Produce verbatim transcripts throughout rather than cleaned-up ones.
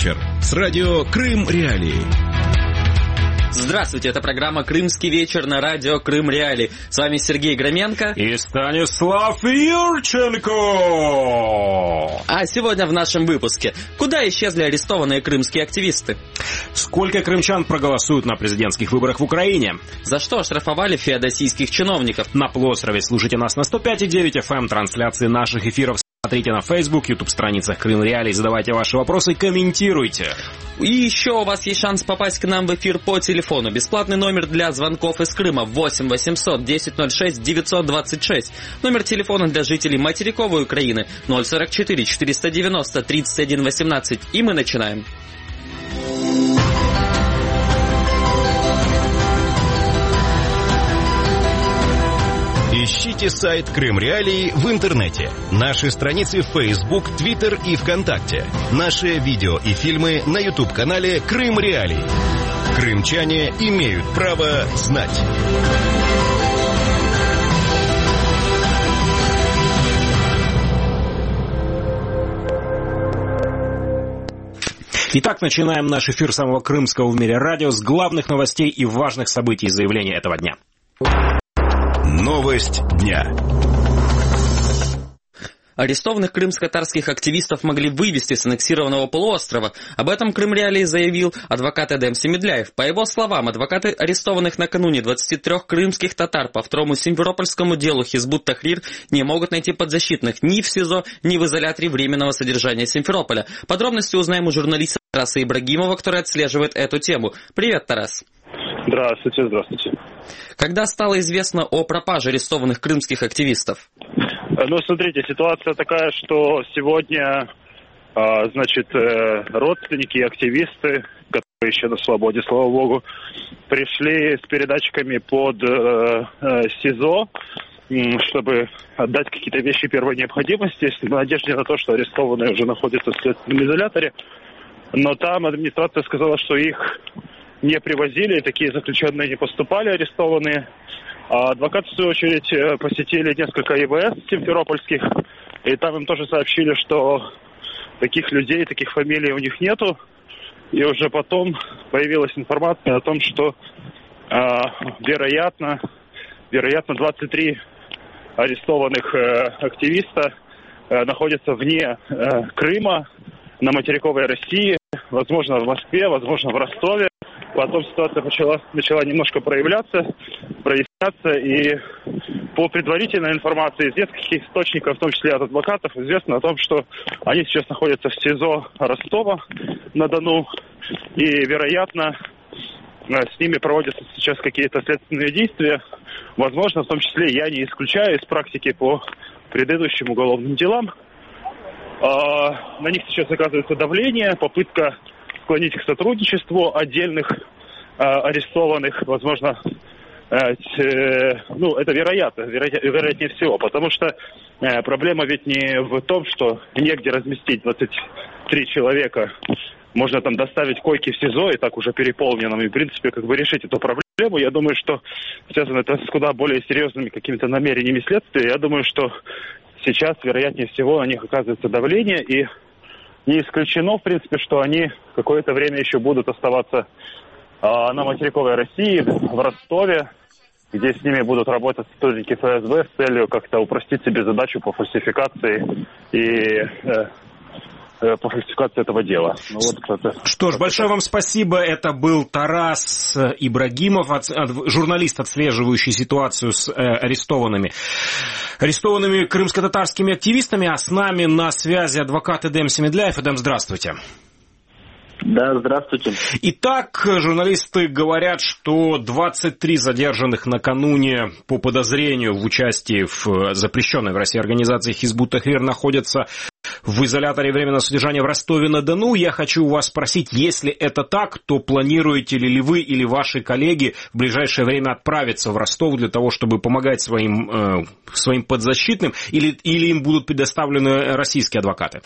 вечер» с радио «Крым Реалии». Здравствуйте, это программа «Крымский вечер» на радио «Крым Реалии». С вами Сергей Громенко и Станислав Юрченко. А сегодня в нашем выпуске: куда исчезли арестованные крымские активисты? Сколько крымчан проголосуют на президентских выборах в Украине? За что оштрафовали феодосийских чиновников? На полуострове слушайте нас на сто пять и девять эф эм. Трансляции наших эфиров смотрите на Facebook, YouTube-страницах Крым Реалии, задавайте ваши вопросы, комментируйте. И еще у вас есть шанс попасть к нам в эфир по телефону. Бесплатный номер для звонков из Крыма восемь восемьсот десять ноль шесть девятьсот двадцать шесть. Номер телефона для жителей материковой Украины ноль сорок четыре четыреста девяносто тридцать один восемнадцать. И мы начинаем. Ищите сайт Крым Реалии в интернете. Наши страницы в Facebook, Twitter и ВКонтакте. Наши видео и фильмы на YouTube-канале Крым Реалии. Крымчане имеют право знать. Итак, начинаем наш эфир самого крымского в мире радио с главных новостей и важных событий и заявлений этого дня. Новость дня. Арестованных крымско-татарских активистов могли вывести с аннексированного полуострова. Об этом Крым Реалии заявил адвокат Эдем Семедляев. По его словам, адвокаты арестованных накануне двадцати трёх крымских татар по второму симферопольскому делу Хизбут Тахрир не могут найти подзащитных ни в СИЗО, ни в изоляторе временного содержания Симферополя. Подробности узнаем у журналиста Тараса Ибрагимова, который отслеживает эту тему. Привет, Тарас. Здравствуйте, здравствуйте. Когда стало известно о пропаже арестованных крымских активистов? Ну, смотрите, ситуация такая, что сегодня, значит, родственники и активисты, которые еще на свободе, слава богу, пришли с передатчиками под СИЗО, чтобы отдать какие-то вещи первой необходимости, в надежде на то, что арестованные уже находятся в следственном изоляторе. Но там администрация сказала, что их не привозили, и такие заключенные не поступали, арестованные. А адвокаты, в свою очередь, посетили несколько И В С симферопольских, и там им тоже сообщили, что таких людей, таких фамилий у них нету. И уже потом появилась информация о том, что э, вероятно, вероятно, двадцать три арестованных э, активиста э, находятся вне э, Крыма, на материковой России, возможно, в Москве, возможно, в Ростове. Потом ситуация начала, начала немножко проявляться, проясняться, и по предварительной информации из нескольких источников, в том числе от адвокатов, известно о том, что они сейчас находятся в СИЗО Ростова-на-Дону, и, вероятно, с ними проводятся сейчас какие-то следственные действия. Возможно, в том числе, я не исключаю из практики по предыдущим уголовным делам. На них сейчас оказывается давление, попытка склонить к сотрудничеству отдельных э, арестованных, возможно, э, э, ну, это вероятно, вероятнее, вероятнее всего, потому что э, проблема ведь не в том, что негде разместить двадцать три человека, можно там доставить койки в СИЗО и так уже переполненным, и, в принципе, как бы решить эту проблему. Я думаю, что связано это с куда более серьезными какими-то намерениями следствия. Я думаю, что сейчас, вероятнее всего, на них оказывается давление, и не исключено, в принципе, что они какое-то время еще будут оставаться а, на материковой России, в Ростове, где с ними будут работать сотрудники Эф Эс Бэ с целью как-то упростить себе задачу по фальсификации и э, э, по фальсификации этого дела. Ну, вот, это... Что ж, большое вам спасибо. Это был Тарас Ибрагимов, от, от, журналист, отслеживающий ситуацию с э, арестованными. арестованными крымско-татарскими активистами, а с нами на связи адвокат Эдем Семедляев. Эдем, здравствуйте. Да, здравствуйте. Итак, журналисты говорят, что двадцать три задержанных накануне по подозрению в участии в запрещенной в России организации Хизбут Тахрир находятся в изоляторе временного содержания в Ростове-на-Дону. Я хочу у вас спросить, если это так, то планируете ли вы или ваши коллеги в ближайшее время отправиться в Ростов для того, чтобы помогать своим, э, своим подзащитным, или, или им будут предоставлены российские адвокаты?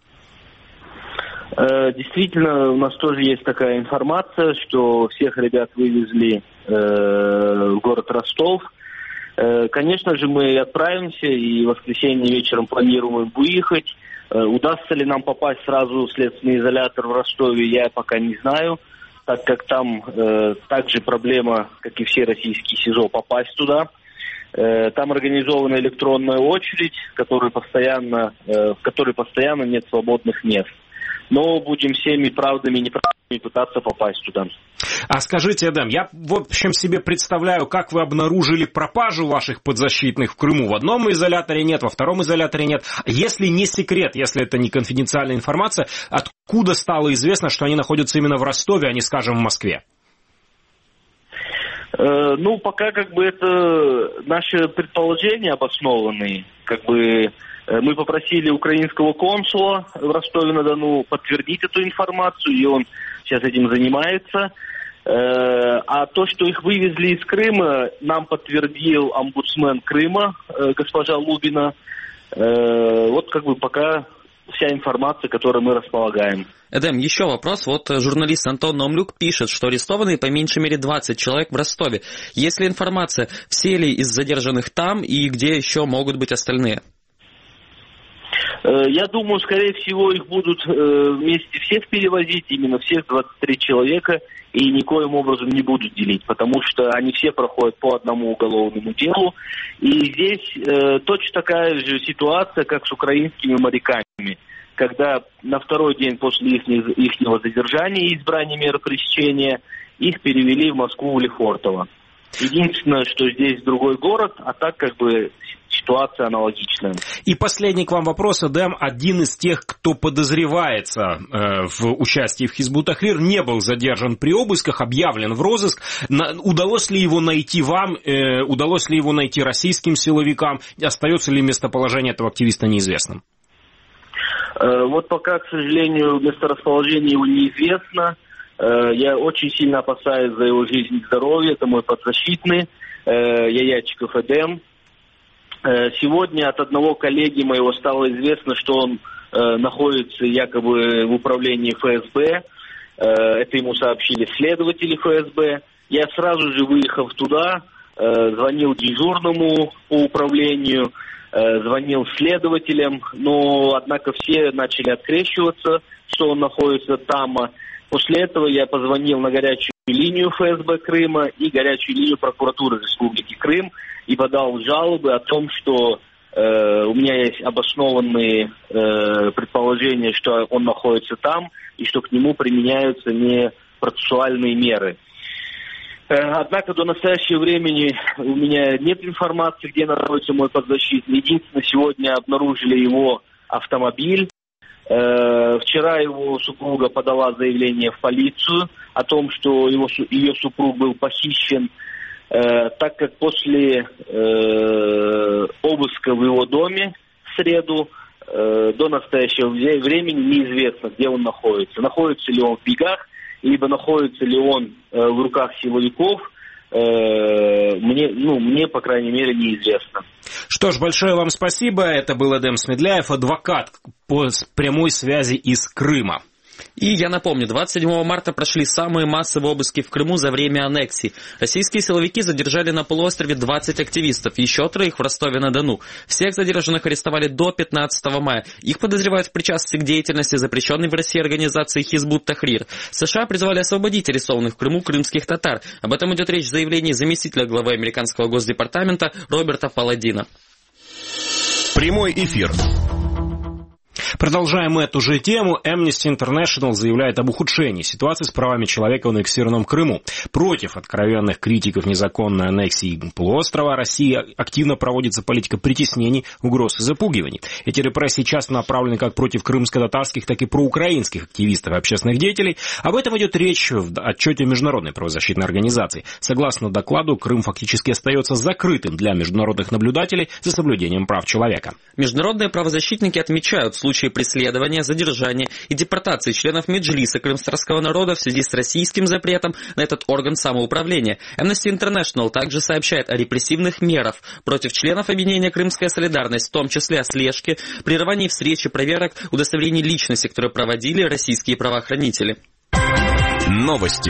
Действительно, у нас тоже есть такая информация, что всех ребят вывезли э, в город Ростов. Э, конечно же, мы отправимся и в воскресенье вечером планируем выехать. Удастся ли нам попасть сразу в следственный изолятор в Ростове, я пока не знаю, так как там э, также проблема, как и все российские СИЗО, попасть туда. Э, там организована электронная очередь, которая постоянно, э, в которой постоянно нет свободных мест. Но будем всеми правдами и неправдами пытаться попасть туда. А скажите, Эдем, я в общем себе представляю, как вы обнаружили пропажу ваших подзащитных в Крыму. В одном изоляторе нет, во втором изоляторе нет. Если не секрет, если это не конфиденциальная информация, откуда стало известно, что они находятся именно в Ростове, а не, скажем, в Москве? Э, ну, пока как бы это наши предположения обоснованные, как бы... Мы попросили украинского консула в Ростове-на-Дону подтвердить эту информацию, и он сейчас этим занимается. А то, что их вывезли из Крыма, нам подтвердил омбудсмен Крыма, госпожа Лубина. Вот как бы пока вся информация, которой мы располагаем. Эдем, еще вопрос. Вот журналист Антон Номлюк пишет, что арестованы по меньшей мере двадцать человек в Ростове. Есть ли информация, все ли из задержанных там и где еще могут быть остальные? Я думаю, скорее всего, их будут вместе всех перевозить, именно всех двадцать три человека, и никоим образом не будут делить, потому что они все проходят по одному уголовному делу. И здесь э, точно такая же ситуация, как с украинскими моряками, когда на второй день после их, ихнего задержания и избрания меры пресечения их перевели в Москву, в Лефортово. Единственное, что здесь другой город, а так как бы ситуация аналогичная. И последний к вам вопрос, Эдем. Один из тех, кто подозревается э, в участии в Хизбут-Тахрир, не был задержан при обысках, объявлен в розыск. На, удалось ли его найти вам, э, удалось ли его найти российским силовикам? Остается ли местоположение этого активиста неизвестным? Э, вот пока, к сожалению, месторасположение его неизвестно. Я очень сильно опасаюсь за его жизнь и здоровье. Это мой подзащитный, Яячиков Эдем. Сегодня от одного коллеги моего стало известно, что он находится якобы в управлении ФСБ. Это ему сообщили следователи ФСБ. Я сразу же, выехав туда, звонил дежурному по управлению, звонил следователям, но, однако, все начали открещиваться, что он находится там. После этого я позвонил на горячую линию ФСБ Крыма и горячую линию прокуратуры Республики Крым и подал жалобы о том, что э, у меня есть обоснованные э, предположения, что он находится там и что к нему применяются не процессуальные меры. Э, однако до настоящего времени у меня нет информации, где находится мой подзащитный. Единственное, сегодня обнаружили его автомобиль. Вчера его супруга подала заявление в полицию о том, что его, ее супруг был похищен, так как после обыска в его доме в среду до настоящего времени неизвестно, где он находится. Находится ли он в бегах, либо находится ли он в руках силовиков. Мне, ну, мне, по крайней мере, неизвестно. Что ж, большое вам спасибо. Это был Эдем Смедляев, адвокат по прямой связи из Крыма. И я напомню, двадцать седьмого марта прошли самые массовые обыски в Крыму за время аннексии. Российские силовики задержали на полуострове двадцать активистов, еще троих в Ростове-на-Дону. Всех задержанных арестовали до пятнадцатого мая. Их подозревают в причастности к деятельности запрещенной в России организации Хизбут-Тахрир. США призвали освободить арестованных в Крыму крымских татар. Об этом идет речь в заявлении заместителя главы американского госдепартамента Роберта Паладина. Прямой эфир. Продолжаем эту же тему. Amnesty International заявляет об ухудшении ситуации с правами человека в аннексированном Крыму. Против откровенных критиков незаконной аннексии полуострова России активно проводится политика притеснений, угроз и запугиваний. Эти репрессии часто направлены как против крымско-татарских, так и проукраинских активистов и общественных деятелей. Об этом идет речь в отчете Международной правозащитной организации. Согласно докладу, Крым фактически остается закрытым для международных наблюдателей за соблюдением прав человека. Международные правозащитники отмечают случаи преследования, задержания и депортации членов Меджлиса крымстарского народа в связи с российским запретом на этот орган самоуправления. Amnesty International также сообщает о репрессивных мерах против членов объединения «Крымская солидарность», в том числе о слежке, прерывании встреч и проверок удостоверений личности, которые проводили российские правоохранители. Новости.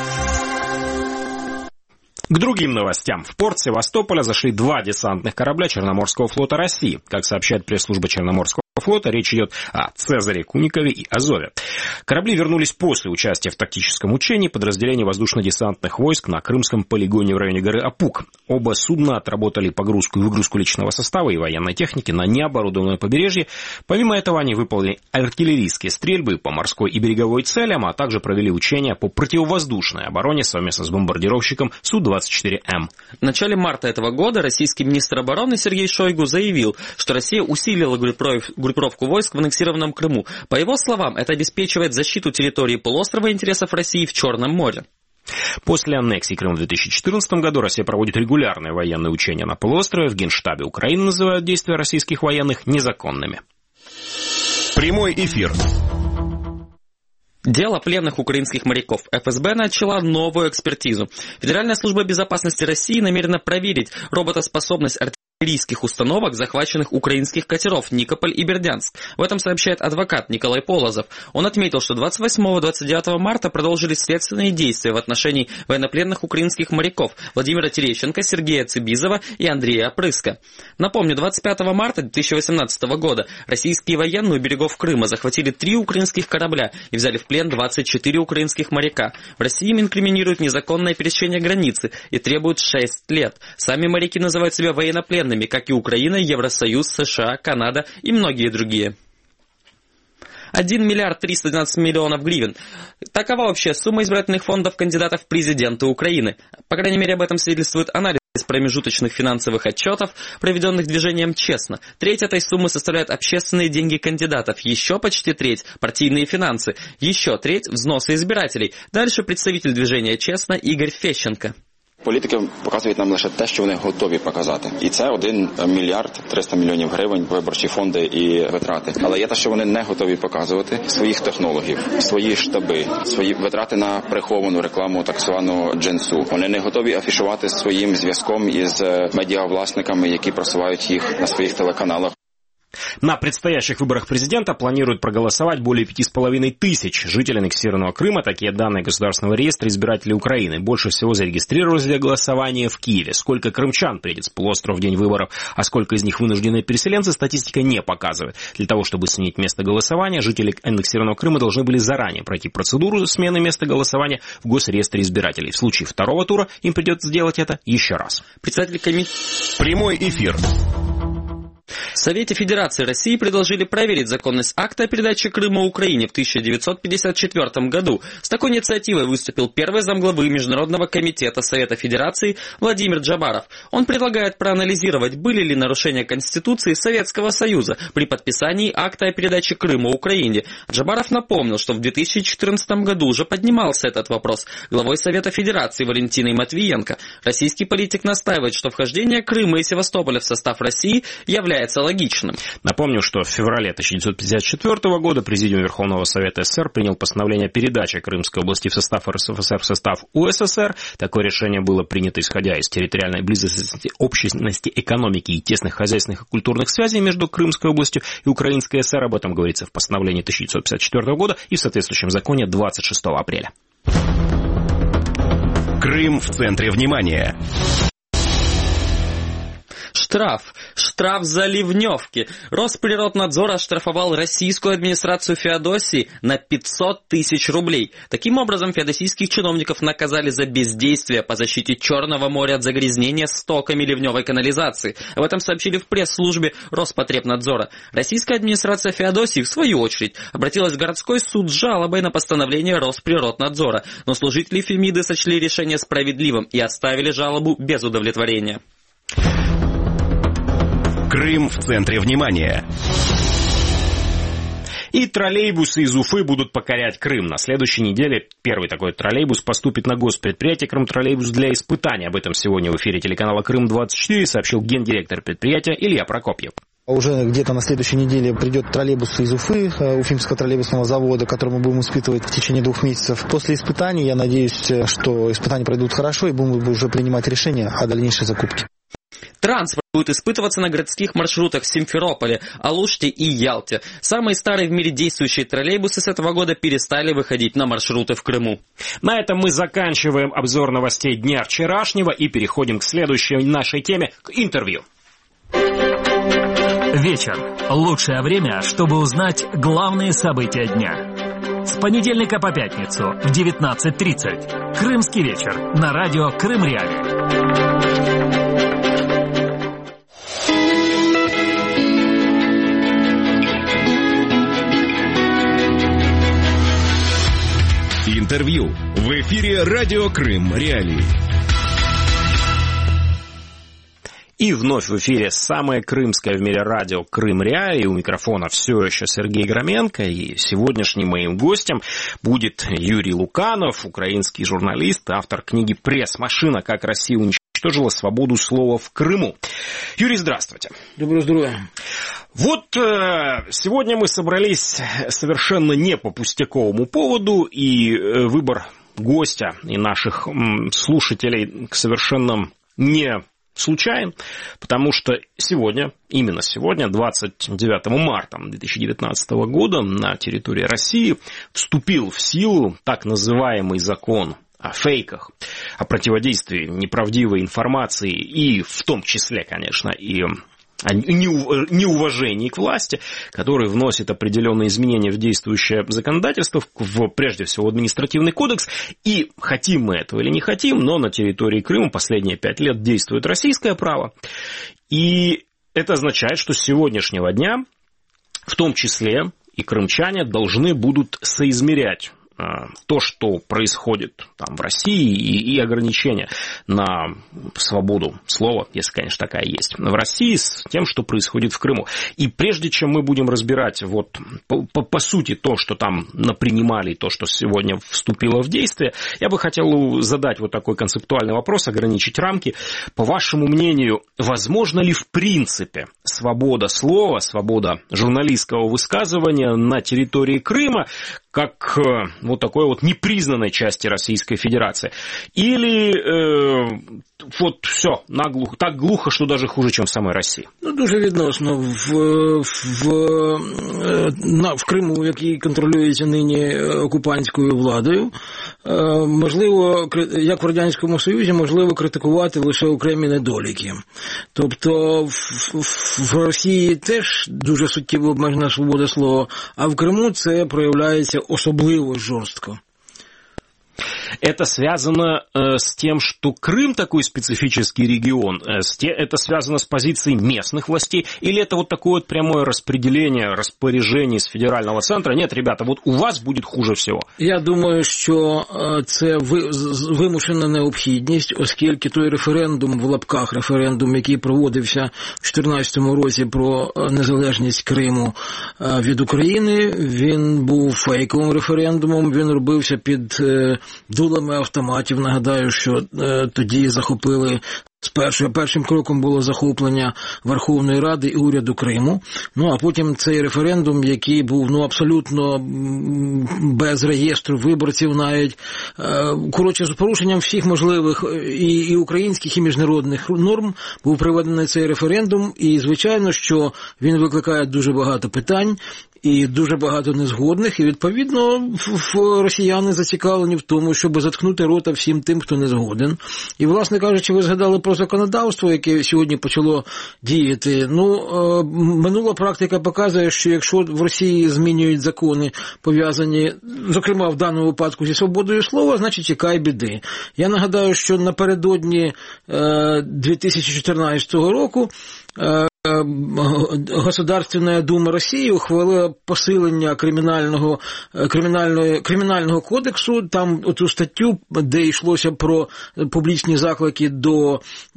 К другим новостям. В порт Севастополя зашли два десантных корабля Черноморского флота России. Как сообщает пресс-служба Черноморского флота. Речь идет о Цезаре, Куникове и Азове. Корабли вернулись после участия в тактическом учении подразделений воздушно-десантных войск на Крымском полигоне в районе горы Апук. Оба судна отработали погрузку и выгрузку личного состава и военной техники на необорудованное побережье. Помимо этого они выполнили артиллерийские стрельбы по морской и береговой целям, а также провели учения по противовоздушной обороне совместно с бомбардировщиком Су двадцать четыре эм. В начале марта этого года российский министр обороны Сергей Шойгу заявил, что Россия усилила группировку войск в аннексированном Крыму. По его словам, это обеспечивает защиту территории полуострова и интересов России в Черном море. После аннексии Крыма в две тысячи четырнадцатом году Россия проводит регулярные военные учения на полуострове. В Генштабе Украины называют действия российских военных незаконными. Прямой эфир. Дело пленных украинских моряков. эф эс бэ начала новую экспертизу. Федеральная служба безопасности России намерена проверить работоспособность артиллерийских установок захваченных украинских катеров Никополь и Бердянск. В этом сообщает адвокат Николай Полозов. Он отметил, что двадцать восьмого — двадцать девятого марта продолжились следственные действия в отношении военнопленных украинских моряков Владимира Терещенко, Сергея Цибизова и Андрея Опрыска. Напомню, двадцать пятого марта две тысячи восемнадцатого года российские военные у берегов Крыма захватили три украинских корабля и взяли в плен двадцать четыре украинских моряка. В России им инкриминируют незаконное пересечение границы и требуют шесть лет. Сами моряки называют себя военнопленными, как и Украина, Евросоюз, США, Канада и многие другие. один миллиард триста двенадцать миллионов гривен. Такова общая сумма избирательных фондов кандидатов в президенты Украины. По крайней мере, об этом свидетельствует анализ промежуточных финансовых отчетов, проведенных движением «Честно». Треть этой суммы составляют общественные деньги кандидатов, еще почти треть – партийные финансы, еще треть – взносы избирателей. Дальше представитель движения «Честно» Игорь Фещенко. Політики показують нам лише те, що вони готові показати. І це один мільярд триста мільйонів гривень, виборчі фонди і витрати. Але є те, що вони не готові показувати своїх технологів, свої штаби, свої витрати на приховану рекламу так званого джинсу. Вони не готові афішувати своїм зв'язком із медіавласниками, які просувають їх на своїх телеканалах. На предстоящих выборах президента планируют проголосовать более пяти с половиной тысяч жителей аннексированного Крыма. Такие данные Государственного реестра избирателей Украины. Больше всего зарегистрировались для голосования в Киеве. Сколько крымчан приедет с полуострова в день выборов, а сколько из них вынужденные переселенцы, статистика не показывает. Для того, чтобы сменить место голосования, жители аннексированного Крыма должны были заранее пройти процедуру смены места голосования в Госреестре избирателей. В случае второго тура им придется сделать это еще раз. Председатель комитета... Прямой эфир. В Совете Федерации России предложили проверить законность акта о передаче Крыма Украине в тысяча девятьсот пятьдесят четвёртом году. С такой инициативой выступил первый замглавы Международного комитета Совета Федерации Владимир Джабаров. Он предлагает проанализировать, были ли нарушения Конституции Советского Союза при подписании акта о передаче Крыма Украине. Джабаров напомнил, что в две тысячи четырнадцатом году уже поднимался этот вопрос главой Совета Федерации Валентиной Матвиенко. Российский политик настаивает, что вхождение Крыма и Севастополя в состав России является логичным. Напомню, что в феврале тысяча девятьсот пятьдесят четвёртого года Президиум Верховного Совета СССР принял постановление о передаче Крымской области в состав эр эс эф эс эр в состав у эс эс эр. Такое решение было принято исходя из территориальной близости, общности экономики и тесных хозяйственных и культурных связей между Крымской областью и Украинской эс эс эр. Об этом говорится в постановлении тысяча девятьсот пятьдесят четвёртого года и в соответствующем законе двадцать шестого апреля. Крым в центре внимания. Штраф. Штраф за ливневки. Росприроднадзор оштрафовал российскую администрацию Феодосии на пятьсот тысяч рублей. Таким образом, феодосийских чиновников наказали за бездействие по защите Черного моря от загрязнения стоками ливневой канализации. Об этом сообщили в пресс-службе Роспотребнадзора. Российская администрация Феодосии, в свою очередь, обратилась в городской суд с жалобой на постановление Росприроднадзора. Но служители Фемиды сочли решение справедливым и оставили жалобу без удовлетворения. Крым в центре внимания. И троллейбусы из Уфы будут покорять Крым. На следующей неделе первый такой троллейбус поступит на госпредприятие «Крымтроллейбус» для испытаний. Об этом сегодня в эфире телеканала «Крым двадцать четыре» сообщил гендиректор предприятия Илья Прокопьев. Уже где-то на следующей неделе придет троллейбус из Уфы, Уфимского троллейбусного завода, который мы будем испытывать в течение двух месяцев. После испытаний, я надеюсь, что испытания пройдут хорошо и будем уже принимать решение о дальнейшей закупке. Транспорт будет испытываться на городских маршрутах в Симферополе, Алуште и Ялте. Самые старые в мире действующие троллейбусы с этого года перестали выходить на маршруты в Крыму. На этом мы заканчиваем обзор новостей дня вчерашнего и переходим к следующей нашей теме, к интервью. вечер. Лучшее время, чтобы узнать главные события дня. С понедельника по пятницу в девятнадцать тридцать. Крымский вечер на радио Крым Реалии. Интервью в эфире радио Крым Реалии. И вновь в эфире самое крымское в мире радио Крым Реалии. У микрофона все еще Сергей Громенко. И сегодняшним моим гостем будет Юрий Луканов, украинский журналист, автор книги «Пресс-машина. Как Россия уничтожила свободу слова в Крыму». Юрий, здравствуйте. Доброго здоровья. Вот э, сегодня мы собрались совершенно не по пустяковому поводу, и э, выбор гостя и наших м, слушателей совершенно не случайен, потому что сегодня, именно сегодня, двадцать девятого марта две тысячи девятнадцатого года, на территории России вступил в силу так называемый закон о фейках, о противодействии неправдивой информации и в том числе, конечно, и о неуважении к власти, который вносит определенные изменения в действующее законодательство, в, прежде всего, административный кодекс. И хотим мы этого или не хотим, но на территории Крыма последние пять лет действует российское право. И это означает, что с сегодняшнего дня, в том числе и крымчане, должны будут соизмерять то, что происходит там в России, и, и ограничения на свободу слова, если, конечно, такая есть, в России, с тем, что происходит в Крыму. И прежде чем мы будем разбирать вот по, по, по сути то, что там напринимали, то, что сегодня вступило в действие, я бы хотел задать вот такой концептуальный вопрос, ограничить рамки. По вашему мнению, возможно ли в принципе свобода слова, свобода журналистского высказывания на территории Крыма, как э, вот такой вот непризнанной части Российской Федерации? Или э, вот все, наглухо, так глухо, що даже хуже, ніж в самій Росії? Ну, дуже відносно. В, в, на, в Криму, який контролюється нині окупантською владою, можливо, як в Радянському Союзі, можливо критикувати лише окремі недоліки. Тобто в, в Росії теж дуже суттєво обмежена свобода слова, а в Криму це проявляється особливо жорстко. Это связано э, с тем, что Крым такой специфический регион, э, с те, это связано с позицией местных властей, или это вот такое вот прямое распределение, распоряжение с федерального центра? Нет, ребята, вот у вас будет хуже всього. Я думаю, що це вимушена необхідність, оскільки той референдум, в лапках референдум, який проводився в дві тисячі чотирнадцятому році про незалежність Криму від України, він був фейковим референдумом, він робився під дулами автоматів. Нагадаю, що е, тоді захопили, спершу, першим кроком було захоплення Верховної Ради і уряду Криму. Ну, а потім цей референдум, який був, ну, абсолютно без реєстру виборців навіть, е, коротше, з порушенням всіх можливих і, і українських, і міжнародних норм, був проведений цей референдум, і, звичайно, що він викликає дуже багато питань, і дуже багато незгодних, і, відповідно, росіяни зацікавлені в тому, щоб заткнути рота всім тим, хто не згоден. І, власне кажучи, ви згадали про законодавство, яке сьогодні почало діяти. Ну, минула практика показує, що якщо в Росії змінюють закони, пов'язані, зокрема, в даному випадку зі свободою слова, значить, чекай біди. Я нагадаю, що напередодні дві тисячі чотирнадцятого року Государственная Дума Росії ухвалила посилення кримінального, кримінального, кримінального кодексу, там оту статтю, де йшлося про публічні заклики до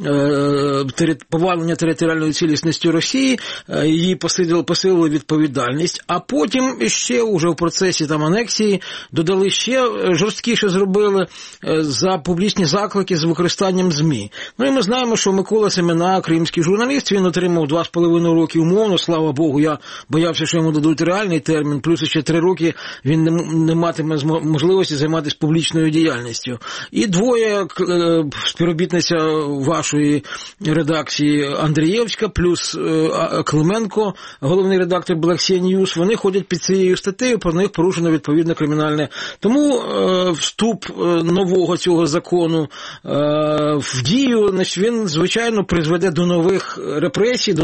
е, повалення територіальної цілісності Росії, її посилили, посилили відповідальність, а потім ще уже в процесі там анексії додали ще жорсткіше зробили за публічні заклики з використанням ЗМІ. Ну і ми знаємо, що Микола Семена, кримський журналіст, він отримав два з половиною роки умовно, слава Богу, я боявся, що йому дадуть реальний термін, плюс ще три роки він не, не матиме можливості займатися публічною діяльністю. І двоє, співробітниця вашої редакції Андрієвська, плюс Клименко, головний редактор Black Sea News, вони ходять під цією статтею, про них порушено відповідне кримінальне. Тому е, вступ нового цього закону е, в дію, значить, він, звичайно, призведе до нових репресій, до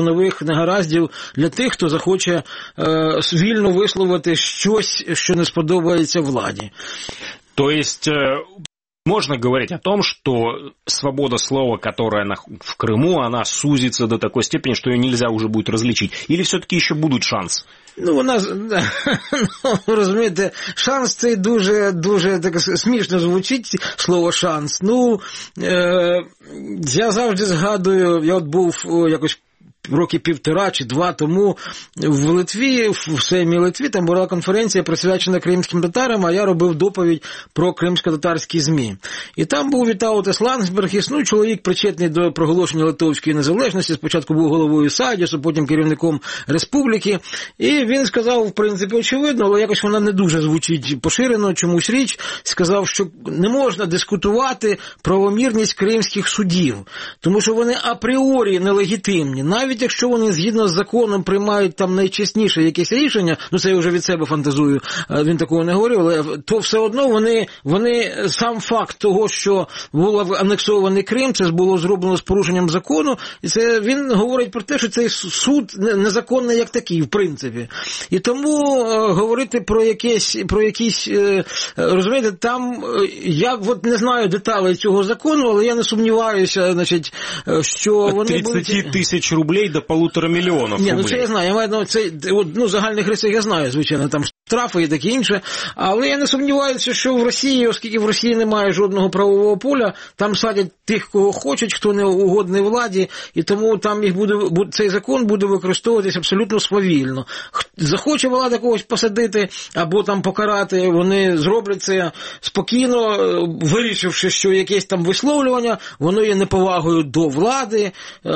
нових негараздів для тих, хто захоче е, вільно висловити щось, що не сподобається владі. То есть можно говорить о том, что свобода слова, которая в Крыму, она сузится до такой степени, что ее нельзя уже будет различить? Или все-таки еще будут шанс? Ну, вона, ну, розумієте, шанс цей дуже, дуже так смішно звучить, слово шанс. Ну, е, я завжди згадую, я от був якось роки півтора чи два тому в Литві, в Сеймі Литві, там була конференція присвячена кримським татарам, а я робив доповідь про кримсько-татарські ЗМІ. І там був Вітаутас Ландсбергіс, ну, чоловік причетний до проголошення Литовської незалежності, спочатку був головою Сайдісу, потім керівником республіки, і він сказав, в принципі, очевидно, але якось вона не дуже звучить поширено, чомусь річ, сказав, що не можна дискутувати правомірність кримських судів, тому що вони апріорі нелегітимні, навіть Навіть якщо вони згідно з законом приймають там найчесніше якесь рішення, ну це я вже від себе фантазую, він такого не говорив, але то все одно вони, вони сам факт того, що був анексований Крим, це було зроблено з порушенням закону, і це він говорить про те, що цей суд незаконний як такий, в принципі. І тому е, говорити про якесь, про якісь, е, розумієте, там, е, я от не знаю деталей цього закону, але я не сумніваюся, значить, що вони будуть... тридцять тисяч рублей до полутора мільйонів. Ні, ну це я знаю, я маю, ну, це, ну, загальних рисах я знаю, звичайно, там штрафи і таке інше, але я не сумніваюся, що в Росії, оскільки в Росії немає жодного правового поля, там садять тих, кого хочуть, хто не угодний владі, і тому там їх буде, цей закон буде використовуватись абсолютно свавільно. Захоче влада когось посадити або там покарати, вони зроблять це спокійно, вирішивши, що якесь там висловлювання, воно є неповагою до влади,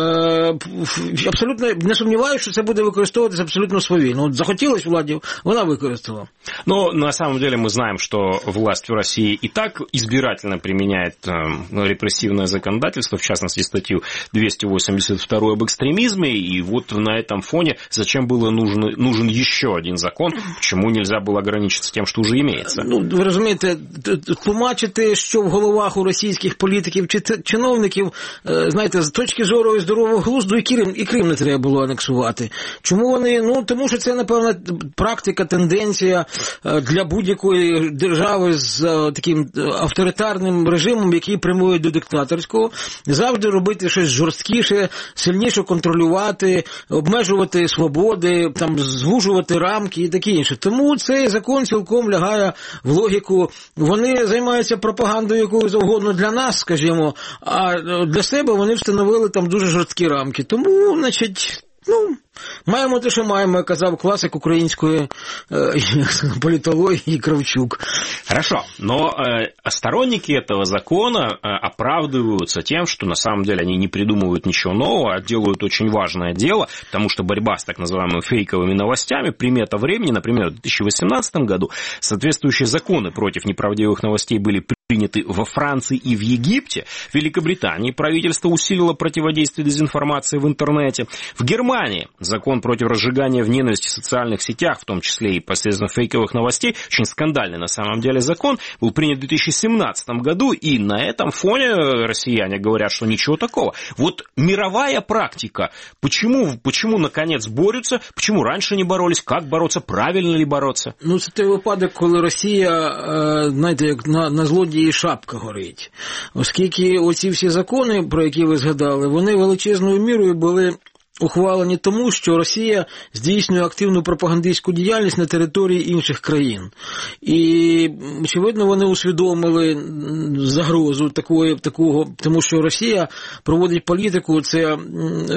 абсолютно не сомневаюсь, что это будет використовуватися абсолютно свавильно. Вот захотелось владе, она використала. Но на самом деле мы знаем, что власть в России и так избирательно применяет э, репрессивное законодательство, в частности статью двести восемьдесят два об экстремизме, и вот на этом фоне зачем было нужен, нужен еще один закон, почему нельзя было ограничиться тем, что уже имеется? Ну, ви розумієте, тлумачити, що в головах у російських політиків чи чиновників, знаєте, з точки зору здорового глузду і Крим, і Крим не треба було анексувати. Чому вони? Ну, тому що це, напевно, практика, тенденція для будь-якої держави з таким авторитарним режимом, який прямує до диктаторського, завжди робити щось жорсткіше, сильніше контролювати, обмежувати свободи, там, звужувати рамки і таке інше. Тому цей закон цілком лягає в логіку. Вони займаються пропагандою якою завгодно для нас, скажімо, а для себе вони встановили там дуже жорсткі рамки. Тому, значить, ну, маємо те, що маємо, казав класик української э, политологии Кравчук. Хорошо, но э, сторонники этого закона э, оправдываются тем, что на самом деле они не придумывают ничего нового, а делают очень важное дело, потому что борьба с так называемыми фейковыми новостями, примета времени, например, в две тысячи восемнадцатом году соответствующие законы против неправдивых новостей были приняты во Франции и в Египте. В Великобритании правительство усилило противодействие дезинформации в интернете. В Германии закон против разжигания в ненависти в социальных сетях, в том числе и посредством фейковых новостей, очень скандальный на самом деле закон, был принят в две тысячи семнадцатом году, и на этом фоне россияне говорят, что ничего такого. Вот мировая практика, почему, почему наконец борются, почему раньше не боролись, как бороться, правильно ли бороться? Ну, це той випадок, коли Росія, знаєте, як на, на злодії шапка горить. Оскільки оці всі закони, про які ви згадали, вони величезною мірою були ухвалені тому, що Росія здійснює активну пропагандистську діяльність на території інших країн. І, очевидно, вони усвідомили загрозу такої, такого, тому що Росія проводить політику, це е,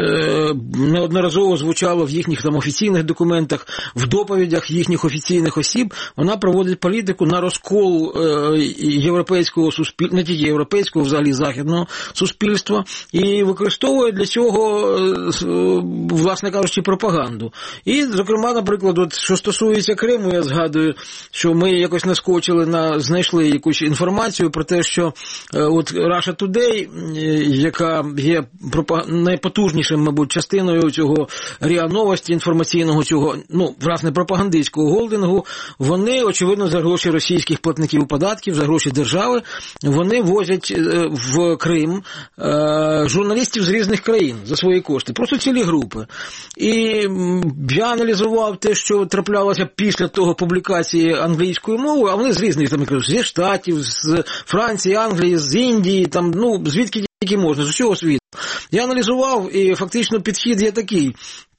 неодноразово звучало в їхніх там офіційних документах, в доповідях їхніх офіційних осіб, вона проводить політику на розкол е, європейського суспільства, не тільки європейського, взагалі західного суспільства, і використовує для цього е, власне кажучи, пропаганду. І, зокрема, наприклад, от, що стосується Криму, я згадую, що ми якось наскочили на, знайшли якусь інформацію про те, що е, от Russia Today, е, яка є пропаг... найпотужнішим, мабуть, частиною цього РІА Новості, інформаційного цього, ну, власне, пропагандистського голдингу, вони, очевидно, за гроші російських платників податків, за гроші держави, вони возять е, в Крим е, журналістів з різних країн за свої кошти. Просто цілі цілі групи. І я аналізував те, що траплялося після того публікації англійською мовою, а вони з різних, там, зі Штатів, з Франції, Англії, з Індії, там, ну, звідки тільки можна, з усього світу. Я аналізував, і фактично підхід є такий,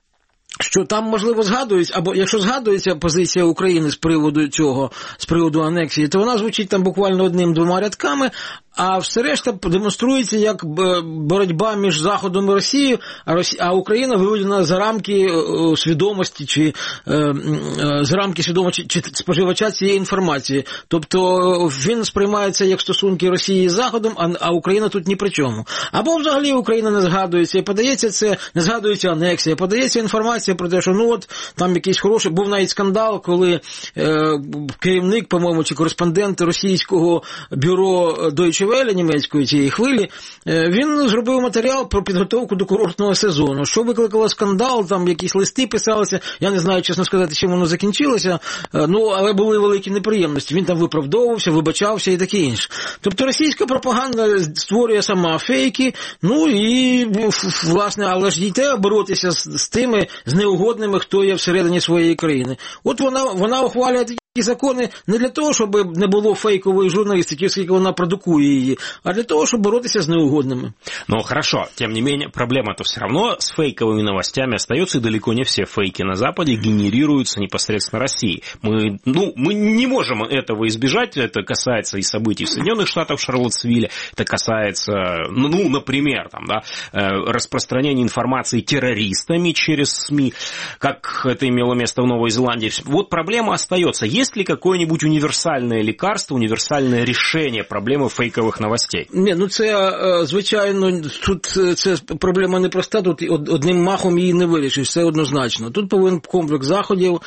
що там, можливо, згадується, або якщо згадується позиція України з приводу цього, з приводу анексії, то вона звучить там буквально одним-двома рядками, а все решта демонструється як боротьба між Заходом і Росією, а, Росі... а Україна виведена за рамки свідомості, чи е, за рамки свідомості чи споживача цієї інформації. Тобто він сприймається як стосунки Росії з Заходом, а, а Україна тут ні при чому. Або взагалі Україна не згадується, і подається це, не згадується анексія, подається інформація про те, що ну от там якийсь хороший, був навіть скандал, коли е, керівник, по-моєму, чи кореспондент російського бюро Deutsche Welle, німецької цієї хвилі, він зробив матеріал про підготовку до курортного сезону, що викликало скандал, там якісь листи писалися, я не знаю, чесно сказати, чим воно закінчилося, ну, але були великі неприємності, він там виправдовувався, вибачався і таке інше. Тобто російська пропаганда створює сама фейки, ну і, власне, але ж їй треба боротися з, з тими, з неугодними, хто є всередині своєї країни. От вона, вона ухвалює такі закони не для того, щоб не було фейкової журналістики, оскільки вона продукує її, а для того, чтобы бороться с неугодными. Ну, хорошо. Тем не менее, проблема-то все равно с фейковыми новостями остается, и далеко не все фейки на Западе генерируются непосредственно Россией. Мы, ну, мы не можем этого избежать. Это касается и событий в Соединенных Штатах, в Шарлоттсвилле. Это касается, ну, например, там, да, распространения информации террористами через СМИ, как это имело место в Новой Зеландии. Вот проблема остается. Есть ли какое-нибудь универсальное лекарство, универсальное решение проблемы фейкових новостей? Ні, ну це, звичайно, тут це проблема непроста, тут одним махом її не вирішиш, це однозначно. Тут повинен комплекс заходів.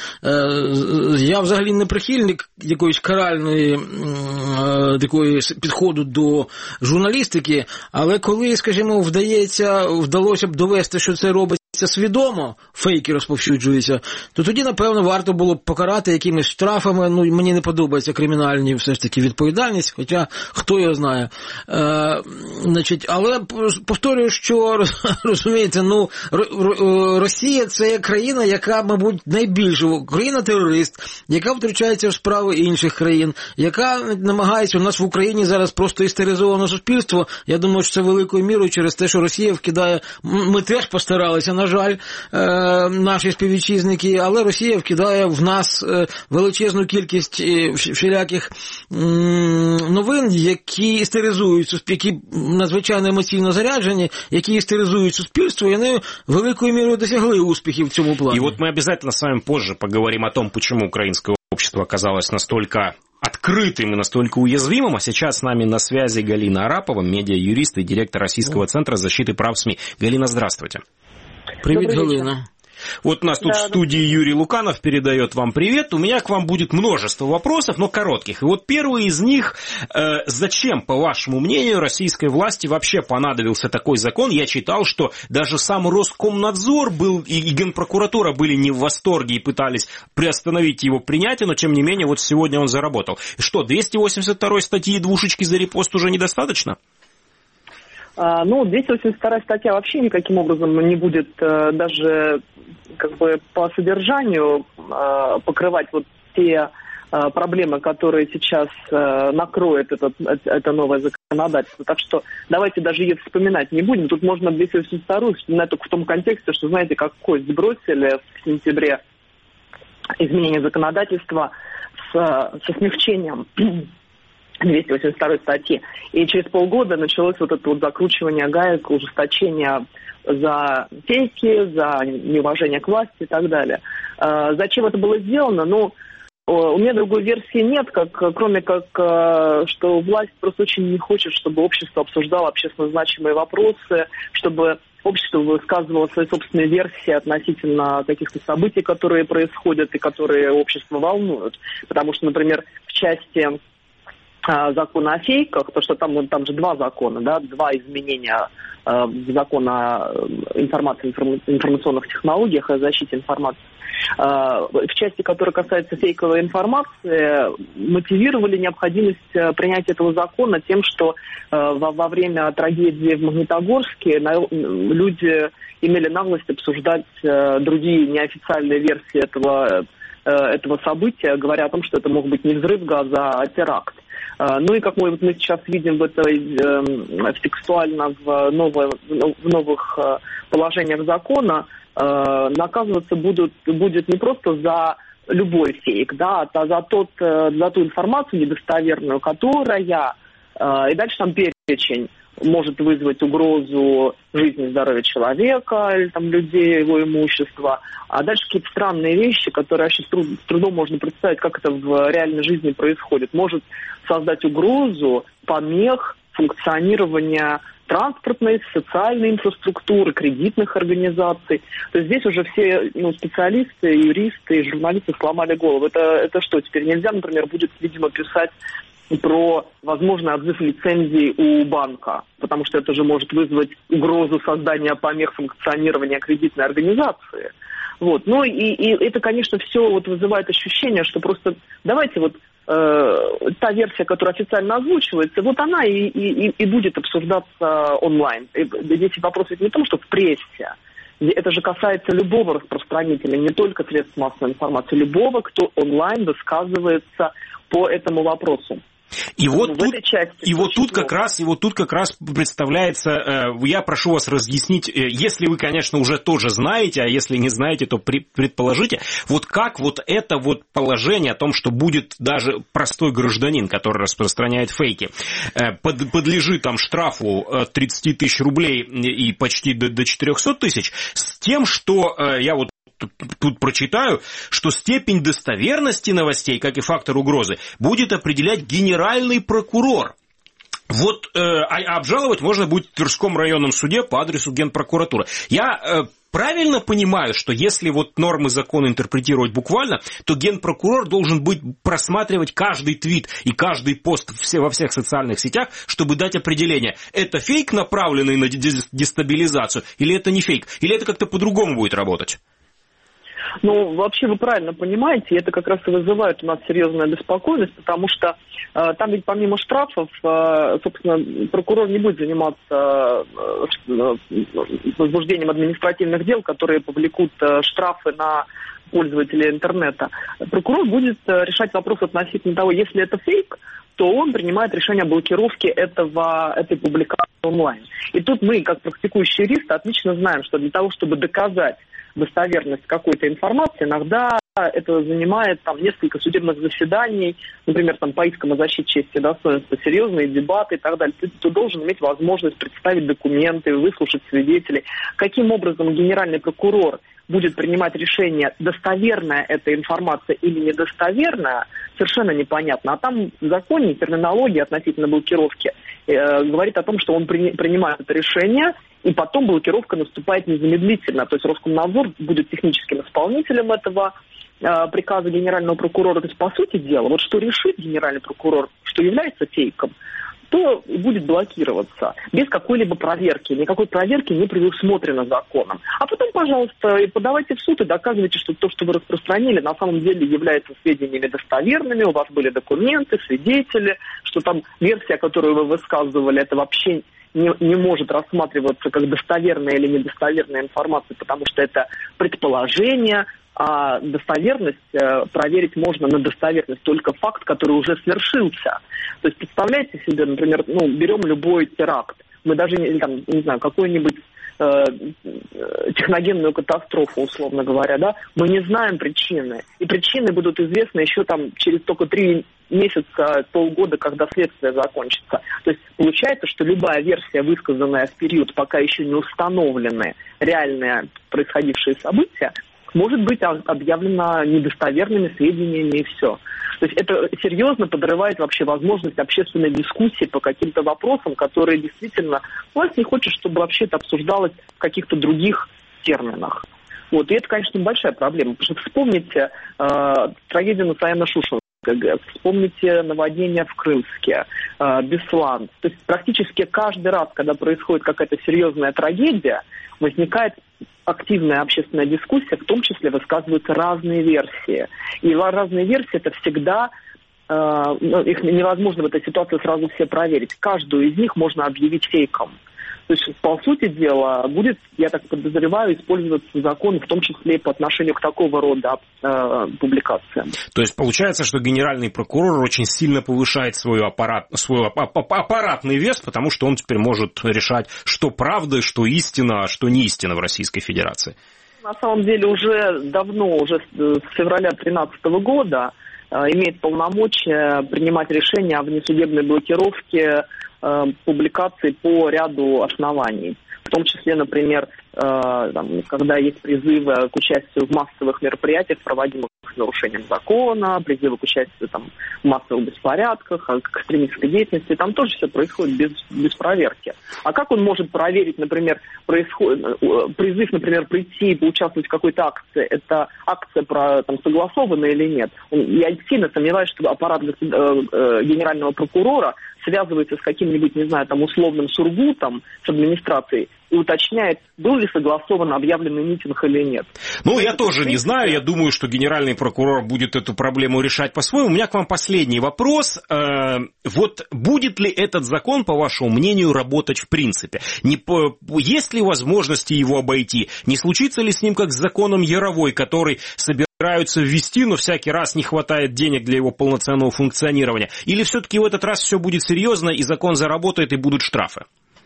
Я взагалі не прихильник якоїсь каральної такої підходу до журналістики, але коли, скажімо, вдається, вдалося б довести, що це робить свідомо, фейки розповсюджуються, то тоді, напевно, варто було б покарати якимись штрафами. Ну, мені не подобається кримінальні все ж таки відповідальність, хоча хто його знає. Е, значить, але повторюю, що, розумієте, ну, Росія – це країна, яка, мабуть, найбільше, країна-терорист, яка втручається в справи інших країн, яка намагається, у нас в Україні зараз просто істеризовано суспільство. Я думаю, що це великою мірою через те, що Росія вкидає, ми теж постаралися, на жаль, наші співвітчизники, але Росія вкидає в нас величезну кількість всіляких новин, які істеризують, які надзвичайно емоційно заряджені, які істеризують суспільство, і вони великою мірою досягли успіхів в цьому плані. И вот мы обязательно с вами позже поговорим о том, почему украинское общество оказалось настолько открытым и настолько уязвимым. А сейчас с нами на связи Галина Арапова, медиа-юрист и директор Российского центра защиты прав СМИ. Галина, здравствуйте. Привет, Галина. Вот у нас тут да, в студии да. Юрий Луканов передает вам привет. У меня к вам будет множество вопросов, но коротких. И вот первый из них, э, зачем, по вашему мнению, российской власти вообще понадобился такой закон? Я читал, что даже сам Роскомнадзор был и, и Генпрокуратура были не в восторге и пытались приостановить его принятие, но тем не менее вот сегодня он заработал. Что, двести восемьдесят второй статьи двушечки за репост уже недостаточно? Ну, двести восемьдесят вторая статья вообще никаким образом не будет даже как бы по содержанию покрывать вот те проблемы, которые сейчас накроет этот, это новое законодательство. Так что давайте даже ее вспоминать не будем. Тут можно двести восемьдесят вторую вспоминать только в том контексте, что, знаете, как кость бросили в сентябре изменение законодательства с, со смягчением двести восемьдесят второй статьи. И через полгода началось вот это вот закручивание гаек, ужесточение за фейки, за неуважение к власти и так далее. А зачем это было сделано? Ну, у меня другой версии нет, как, кроме как, что власть просто очень не хочет, чтобы общество обсуждало общественно значимые вопросы, чтобы общество высказывало свои собственные версии относительно каких-то событий, которые происходят и которые общество волнуют. Потому что, например, в части закона о фейках, потому что там, там же два закона, да, два изменения э, закона информации, информационных технологиях и защите информации. Э, в части, которая касается фейковой информации, мотивировали необходимость принятия этого закона тем, что э, во, во время трагедии в Магнитогорске на, люди имели наглость обсуждать э, другие неофициальные версии этого, э, этого события, говоря о том, что это мог быть не взрыв газа, а теракт. Ну и как мы, мы сейчас видим в этой, э, текстуально в, новое, в новых э, положениях закона, э, наказываться будут, будет не просто за любой фейк, да, а за, тот, э, за ту информацию недостоверную, которая, э, и дальше там перечень, может вызвать угрозу жизни и здоровья человека или там людей, его имущества. А дальше какие-то странные вещи, которые вообще с трудом можно представить, как это в реальной жизни происходит. Может создать угрозу помех функционирования транспортной, социальной инфраструктуры, кредитных организаций. То есть здесь уже все ну, специалисты, юристы и журналисты сломали голову. Это, это что, теперь нельзя, например, будет, видимо, писать про возможный отзыв лицензии у банка, потому что это же может вызвать угрозу создания помех функционирования кредитной организации. Вот. Ну и, и это, конечно, все вот вызывает ощущение, что просто давайте вот э, та версия, которая официально озвучивается, вот она и, и, и будет обсуждаться онлайн. И здесь вопрос ведь не в том, что в прессе. Это же касается любого распространителя, не только средств массовой информации, любого, кто онлайн высказывается по этому вопросу. И вот, тут, и вот тут как раз, и вот тут как раз представляется, э, я прошу вас разъяснить, э, если вы, конечно, уже тоже знаете, а если не знаете, то при, предположите, вот как вот это вот положение о том, что будет даже простой гражданин, который распространяет фейки, э, под, подлежит там штрафу тридцать тысяч рублей и почти до, до четыреста тысяч, с тем, что э, я вот тут прочитаю, что степень достоверности новостей, как и фактор угрозы, будет определять генеральный прокурор. Вот, э, а обжаловать можно будет в Тверском районном суде по адресу Генпрокуратуры. Я э, правильно понимаю, что если вот нормы закона интерпретировать буквально, то Генпрокурор должен быть просматривать каждый твит и каждый пост все, во всех социальных сетях, чтобы дать определение, это фейк, направленный на дестабилизацию, или это не фейк, или это как-то по-другому будет работать? Ну, вообще вы правильно понимаете, и это как раз и вызывает у нас серьезную беспокойность, потому что э, там ведь помимо штрафов, э, собственно, прокурор не будет заниматься э, возбуждением административных дел, которые повлекут э, штрафы на пользователей интернета. Прокурор будет э, решать вопрос относительно того, если это фейк, то он принимает решение о блокировке этого, этой публикации онлайн. И тут мы, как практикующие юристы, отлично знаем, что для того, чтобы доказать достоверность какой-то информации, иногда это занимает там несколько судебных заседаний, например, там по искам о защите чести и достоинства, серьезные дебаты и так далее. Ты, ты должен иметь возможность представить документы, выслушать свидетелей. Каким образом генеральный прокурор будет принимать решение, достоверная эта информация или недостоверная, совершенно непонятно. А там в законе терминология относительно блокировки э, говорит о том, что он при, принимает это решение, и потом блокировка наступает незамедлительно. То есть Роскомнадзор будет техническим исполнителем этого э, приказа генерального прокурора. То есть, по сути дела, вот что решит генеральный прокурор, что является фейком, то будет блокироваться без какой-либо проверки. Никакой проверки не предусмотрено законом. А потом, пожалуйста, подавайте в суд и доказывайте, что то, что вы распространили, на самом деле является сведениями достоверными, у вас были документы, свидетели, что там версия, которую вы высказывали, это вообще не, не может рассматриваться как достоверная или недостоверная информация, потому что это предположение, а достоверность э, проверить можно на достоверность только факт, который уже свершился. То есть представляете себе, например, ну, берем любой теракт, мы даже, не, там, не знаю, какую-нибудь э, техногенную катастрофу, условно говоря, да, мы не знаем причины, и причины будут известны еще там через только три месяца, полгода, когда следствие закончится. То есть получается, что любая версия, высказанная в период, пока еще не установлены реальные происходившие события, может быть объявлено недостоверными сведениями и все. То есть это серьезно подрывает вообще возможность общественной дискуссии по каким-то вопросам, которые действительно власть не хочет, чтобы вообще это обсуждалось в каких-то других терминах. Вот. И это, конечно, большая проблема. Потому что вспомните э, трагедию на Саяна-Шушенского. Вспомните наводнение в Крымске, Беслан. То есть практически каждый раз, когда происходит какая-то серьезная трагедия, возникает активная общественная дискуссия, в том числе высказываются разные версии. И разные версии это всегда, их невозможно в этой ситуации сразу все проверить. Каждую из них можно объявить фейком. То есть, по сути дела, будет, я так подозреваю, использоваться закон, в том числе и по отношению к такого рода э, публикациям. То есть, получается, что генеральный прокурор очень сильно повышает свой, аппарат, свой аппаратный вес, потому что он теперь может решать, что правда, что истина, а что не истина в Российской Федерации. На самом деле, уже давно, уже с февраля две тысячи тринадцатого года, э, имеет полномочия принимать решения о внесудебной блокировке публикаций по ряду оснований. В том числе, например, там, когда есть призывы к участию в массовых мероприятиях, проводимых с нарушением закона, призывы к участию там, в массовых беспорядках, к экстремистской деятельности, там тоже все происходит без, без проверки. А как он может проверить, например, происход... призыв, например, прийти и поучаствовать в какой-то акции, это акция про, там, согласованная или нет? Я сильно сомневаюсь, что аппарат генерального прокурора связывается с каким-нибудь, не знаю, там, условным Сургутом, с администрацией, и уточняет, был ли согласован объявленный митинг или нет. Ну, я тоже не знаю, я думаю, что генеральный прокурор будет эту проблему решать по-своему. У меня к вам последний вопрос. Вот будет ли этот закон, по вашему мнению, работать в принципе? Не по... Есть ли возможности его обойти? Не случится ли с ним, как с законом Яровой, который собираются ввести, но всякий раз не хватает денег для его полноценного функционирования? Или все-таки в этот раз все будет серьезно, и закон заработает, и будут штрафы?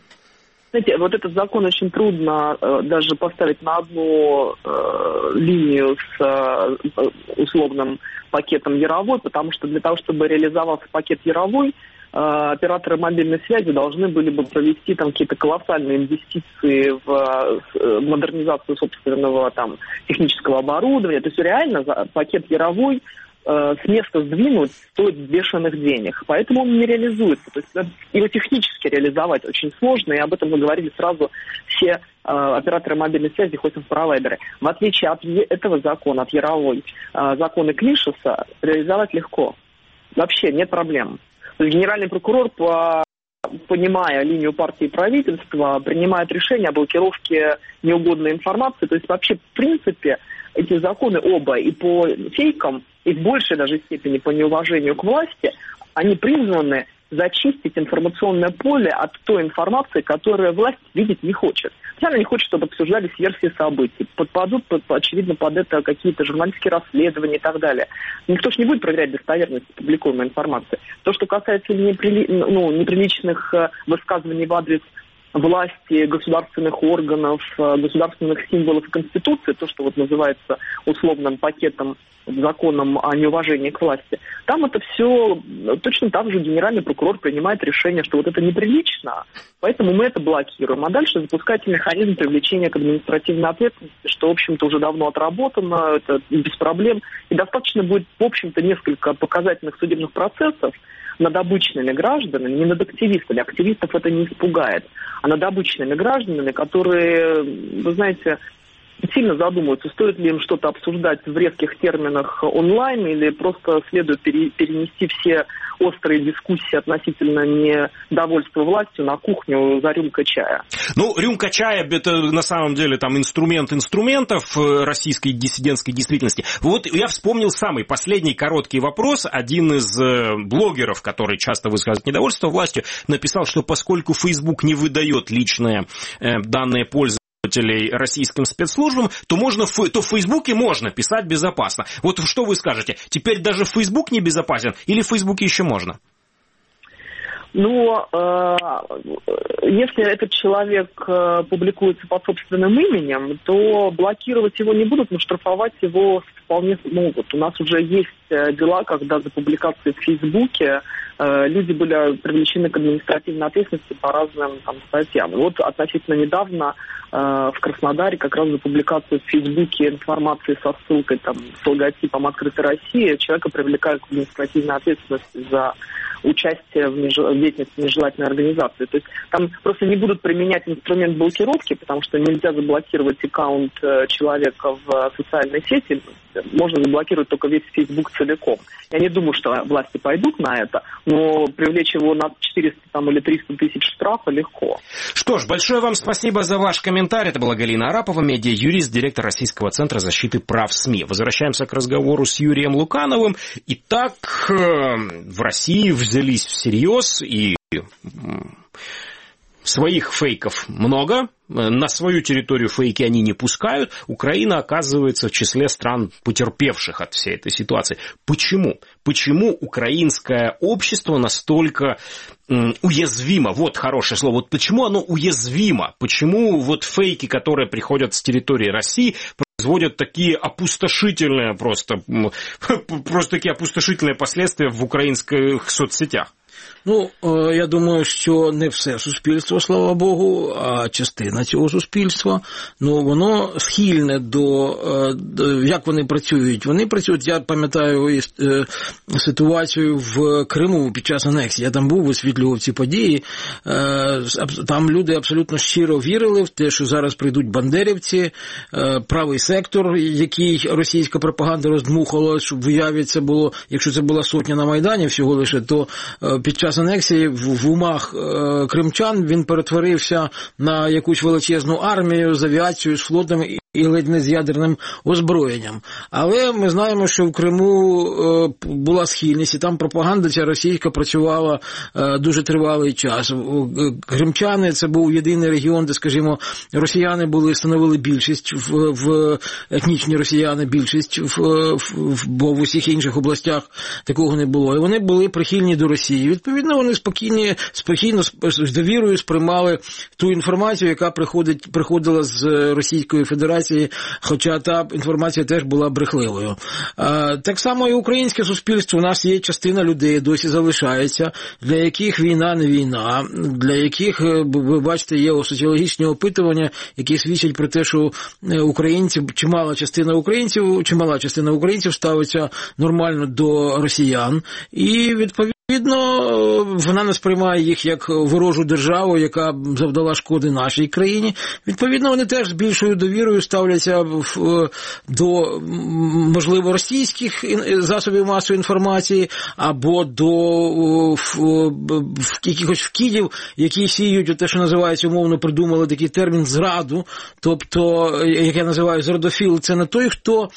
Знаете, вот этот закон очень трудно э, даже поставить на одну э, линию с э, условным пакетом Яровой, потому что для того, чтобы реализовался пакет Яровой, э, операторы мобильной связи должны были бы провести там какие-то колоссальные инвестиции в э, модернизацию собственного там технического оборудования. То есть реально пакет Яровой с места сдвинуть стоит бешеных денег. Поэтому он не реализуется. То есть его технически реализовать очень сложно, и об этом мы говорили сразу все э, операторы мобильной связи, хоть и провайдеры. В отличие от этого закона, от Яровой, э, законы Клишеса реализовать легко. Вообще нет проблем. То есть генеральный прокурор, по, понимая линию партии и правительства, принимает решение о блокировке неугодной информации. То есть вообще, в принципе, эти законы оба и по фейкам, и в большей даже степени по неуважению к власти, они призваны зачистить информационное поле от той информации, которую власть видеть не хочет. Она не хочет, чтобы обсуждались версии событий. Подпадут, под, очевидно, под это какие-то журналистские расследования и так далее. Никто же не будет проверять достоверность публикуемой информации. То, что касается неприли... ну, неприличных высказываний в адрес власти, государственных органов, государственных символов Конституции, то, что вот называется условным пакетом, законом о неуважении к власти, там это все точно так же генеральный прокурор принимает решение, что вот это неприлично, поэтому мы это блокируем. А дальше запускается механизм привлечения к административной ответственности, что, в общем-то, уже давно отработано, это без проблем. И достаточно будет, в общем-то, несколько показательных судебных процессов над обычными гражданами, не над активистами. Активистов это не испугает, а над обычными гражданами, которые, вы знаете, сильно задумываются, стоит ли им что-то обсуждать в резких терминах онлайн или просто следует пере- перенести все острые дискуссии относительно недовольства властью на кухню за рюмкой чая. Ну, рюмка чая – это на самом деле там инструмент инструментов российской диссидентской действительности. Вот я вспомнил самый последний короткий вопрос. Один из блогеров, который часто высказывает недовольство властью, написал, что поскольку Facebook не выдает личные данные пользователей российским спецслужбам, то можно, то в Фейсбуке можно писать безопасно. Вот что вы скажете? Теперь даже Фейсбук не безопасен или в Фейсбуке еще можно? Ну, э, если этот человек э, публикуется под собственным именем, то блокировать его не будут, но штрафовать его вполне могут. У нас уже есть э, дела, когда за публикацией в Фейсбуке э, люди были привлечены к административной ответственности по разным там, статьям. Вот относительно недавно э, в Краснодаре как раз за публикацию в Фейсбуке информации со ссылкой там, с логотипом «Открытой России» человека привлекают к административной ответственности за участие в, меж... в деятельности нежелательной организации. То есть там просто не будут применять инструмент блокировки, потому что нельзя заблокировать аккаунт человека в социальной сети, можно заблокировать только весь Facebook целиком. Я не думаю, что власти пойдут на это, но привлечь его на четыреста там, или триста тысяч штрафа легко. Что ж, большое вам спасибо за ваш комментарий. Это была Галина Арапова, медиа-юрист, директор Российского центра защиты прав СМИ. Возвращаемся к разговору с Юрием Лукановым. Итак, в России взялись всерьез, и своих фейков много. На свою территорию фейки они не пускают. Украина оказывается в числе стран, потерпевших от всей этой ситуации. Почему? Почему украинское общество настолько уязвимо? Вот хорошее слово. Вот почему оно уязвимо? Почему вот фейки, которые приходят с территории России, производят такие опустошительные просто, просто такие опустошительные последствия в украинских соцсетях? Ну, я думаю, що не все суспільство, слава Богу, а частина цього суспільства, ну, воно схильне до, до, як вони працюють. Вони працюють, я пам'ятаю ситуацію в Криму під час анексії, я там був, висвітлював ці події, там люди абсолютно щиро вірили в те, що зараз прийдуть бандерівці, правий сектор, який російська пропаганда роздмухала, щоб виявиться було, якщо це була сотня на Майдані всього лише, то під час анексії в, в умах е, кримчан він перетворився на якусь величезну армію з авіацією, з флотом і, і ледь не з ядерним озброєнням. Але ми знаємо, що в Криму е, була схильність, і там пропаганда ця російська працювала е, дуже тривалий час. Кримчани – це був єдиний регіон, де, скажімо, росіяни були, становили більшість, в, в етнічні росіяни більшість, в, в, бо в усіх інших областях такого не було. І вони були прихильні до Росії. Відповідно, вони спокійні, спокійно, з довірою сприймали ту інформацію, яка приходить, приходила з Російської Федерації, хоча та інформація теж була брехливою. Так само і українське суспільство, у нас є частина людей, досі залишається, для яких війна не війна, для яких, ви бачите, є соціологічні опитування, які свідчать про те, що українці, чимала частина українців, чимала частина українців ставиться нормально до росіян, і відповідно Відповідно, вона не сприймає їх як ворожу державу, яка завдала шкоди нашій країні. Відповідно, вони теж з більшою довірою ставляться в, до, можливо, російських засобів масової інформації або до в, в, якихось вкидів, які сіють те, що називається, умовно придумали такий термін зраду. Тобто, як я називаю, зрадофіл, це не той, хто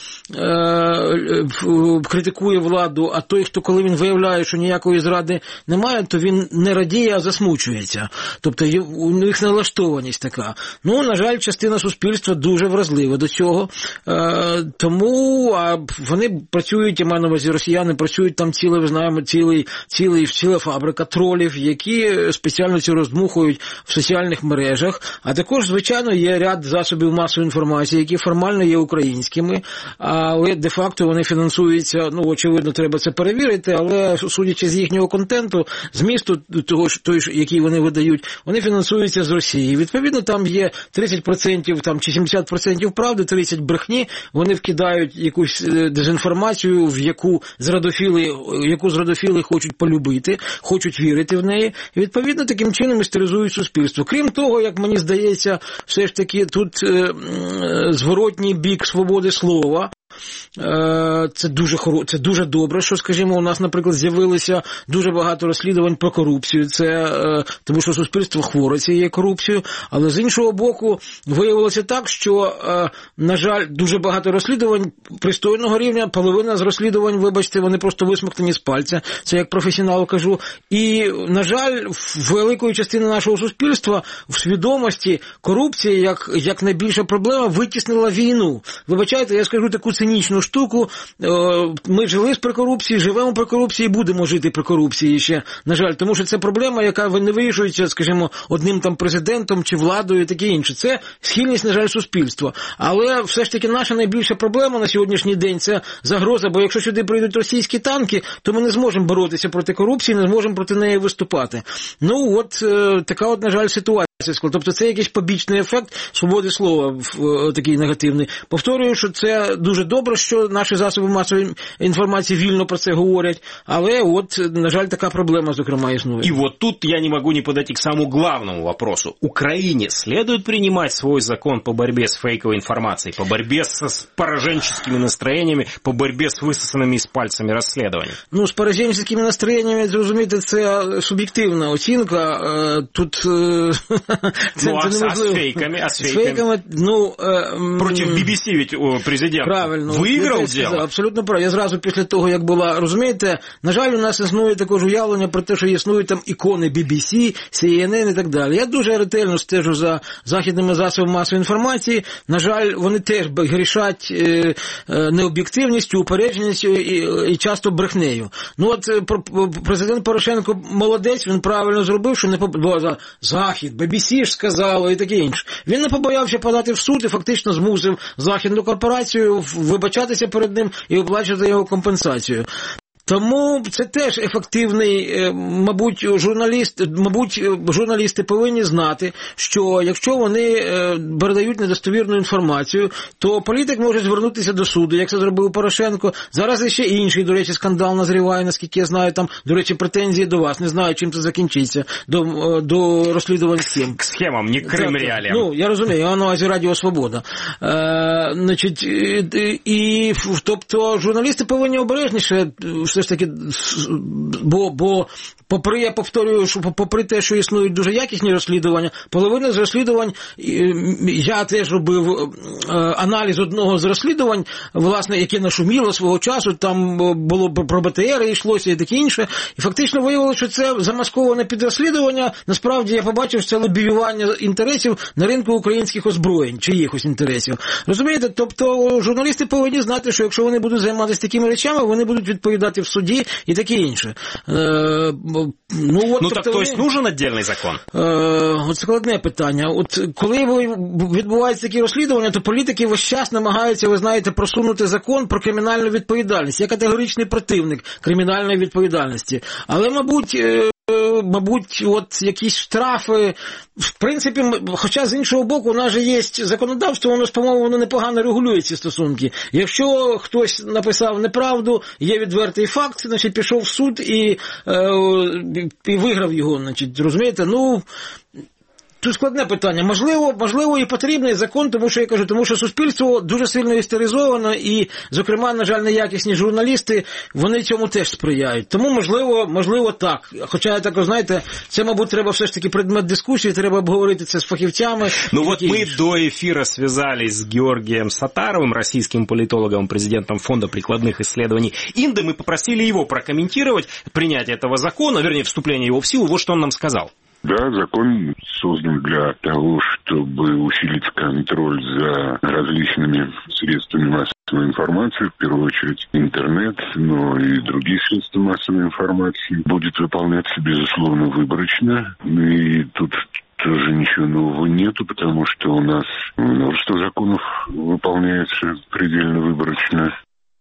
е, критикує владу, а той, хто, коли він виявляє, що ніякої зради немає, то він не радіє, а засмучується. Тобто у них налаштованість така. Ну, на жаль, частина суспільства дуже вразлива до цього. Е, тому а вони працюють, я маю на увазі, росіяни працюють там ціле, ви знаємо, цілий, цілий, ціла фабрика тролів, які спеціально це роздмухують в соціальних мережах. А також, звичайно, є ряд засобів масової інформації, які формально є українськими, але де-факто вони фінансуються, ну, очевидно, треба це перевірити, але судячи з їхнього контенту, змісту того, той, який вони видають, вони фінансуються з Росії. Відповідно, там є тридцять відсотків там, чи сімдесят відсотків правди, тридцять відсотків брехні, вони вкидають якусь дезінформацію, в яку зрадофіли, яку зрадофіли хочуть полюбити, хочуть вірити в неї. І, відповідно, таким чином істеризують суспільство. Крім того, як мені здається, все ж таки тут е, зворотній бік свободи слова. Це дуже, хоро... це дуже добре, що, скажімо, у нас, наприклад, з'явилося дуже багато розслідувань про корупцію, це тому що суспільство хворе цією корупцією, але з іншого боку виявилося так, що, на жаль, дуже багато розслідувань пристойного рівня, половина з розслідувань, вибачте, вони просто висмоктані з пальця, це як професіонал кажу, і, на жаль, великої частини нашого суспільства в свідомості корупція, як, як найбільша проблема, витіснила війну. Вибачайте, я скажу таку цинічну штуку, ми жили при корупції, живемо при корупції і будемо жити при корупції ще, на жаль, тому що це проблема, яка не вирішується, скажімо, одним там президентом чи владою і таке інше. Це схильність, на жаль, суспільства. Але все ж таки наша найбільша проблема на сьогоднішній день – це загроза, бо якщо сюди прийдуть російські танки, то ми не зможемо боротися проти корупції, не зможемо проти неї виступати. Ну от така от, на жаль, ситуація. Тобто це якийсь побічний ефект свободи слова такий негативний. Повторюю, що це дуже добре, що наші засоби масової інформації вільно про це говорять, але от, на жаль, така проблема, зокрема, існує. И вот тут я не могу не подойти к самому главному вопросу. Украине следует принимать свой закон по борьбе с фейковой информацией, по борьбе с пораженческими настроениями, по борьбе с высосанными из пальцами расследованиями? Ну, з пораженческими настроєннями, зрозумієте, це суб'єктивна оцінка. Тут це, ну, а, це неможливо. А з фейками? А з з фейками, ну... Против би би сі ведь президент правильно, виграв діло? Абсолютно правильно. Я зразу після того, як була, розумієте, на жаль, у нас існує також уявлення про те, що існують там ікони би би сі, сі ен ен і так далі. Я дуже ретельно стежу за західними засобами масової інформації. На жаль, вони теж грішать необ'єктивністю, упередженістю і, і часто брехнею. Ну от президент Порошенко молодець, він правильно зробив, що не побоявся Захід, би би сі ж сказало і таке інше. Він не побоявся подати в суд і фактично змусив західну корпорацію вибачатися перед ним і оплачувати його компенсацію. Тому це теж ефективний, мабуть, журналіст, мабуть, журналісти повинні знати, що якщо вони передають недостовірну інформацію, то політик може звернутися до суду, як це зробив Порошенко. Зараз іще інший, до речі, скандал назріває, наскільки я знаю, там, до речі, претензії до вас, не знаю, чим це закінчиться, до, до розслідувань схем. К схемам, не к Крим-реаліям. Ну, я розумію, я на увазі Радіо Свобода. Е, значить, і, і, тобто, журналісти повинні обережніше все ж таки, бо, бо попри, я повторюю, що попри те, що існують дуже якісні розслідування, половина з розслідувань, я теж робив аналіз одного з розслідувань, власне, яке нашуміло свого часу, там було про Бе Те Ер йшлося і таке інше, і фактично виявилося, що це замасковане під розслідування, насправді я побачив, це лобіювання інтересів на ринку українських озброєнь, чиїхось інтересів. Розумієте? Тобто журналісти повинні знати, що якщо вони будуть займатися такими речами, вони будуть відповідати в суді і таке інше. Е, ну, от, ну тобто, так, то есть нужен отдельний закон? Е, от складне питання. От коли відбуваються такі розслідування, то політики весь час намагаються, ви знаєте, просунути закон про кримінальну відповідальність. Я категоричний противник кримінальної відповідальності. Але, мабуть, мабуть, от якісь штрафи, в принципі, хоча з іншого боку, у нас же є законодавство, воно ж, по-моєму, воно непогано регулює ці стосунки. Якщо хтось написав неправду, є відвертий факт, значить, пішов в суд і, і виграв його, значить, розумієте, ну... Тут складне питання. Можливо, можливо і потрібний закон, тому що я кажу, тому що суспільство дуже сильно істеризовано і, зокрема, на жаль, неякісні журналісти, вони цьому теж сприяють. Тому, можливо, можливо, так. Хоча, я так, знаєте, це, мабуть, треба все ж таки предмет дискусії, треба обговорити це з фахівцями. Ну вот мы до эфира связались с Георгием Саттаровым, российским политологом, президентом Фонда прикладных исследований Инды. Мы попросили его прокомментировать принятие этого закона, вернее, вступление его в силу. Вот что он нам сказал. Да, закон создан для того, чтобы усилить контроль за различными средствами массовой информации, в первую очередь интернет, но и другие средства массовой информации. Будет выполняться, безусловно, выборочно. И тут тоже ничего нового нету, потому что у нас множество законов выполняется предельно выборочно.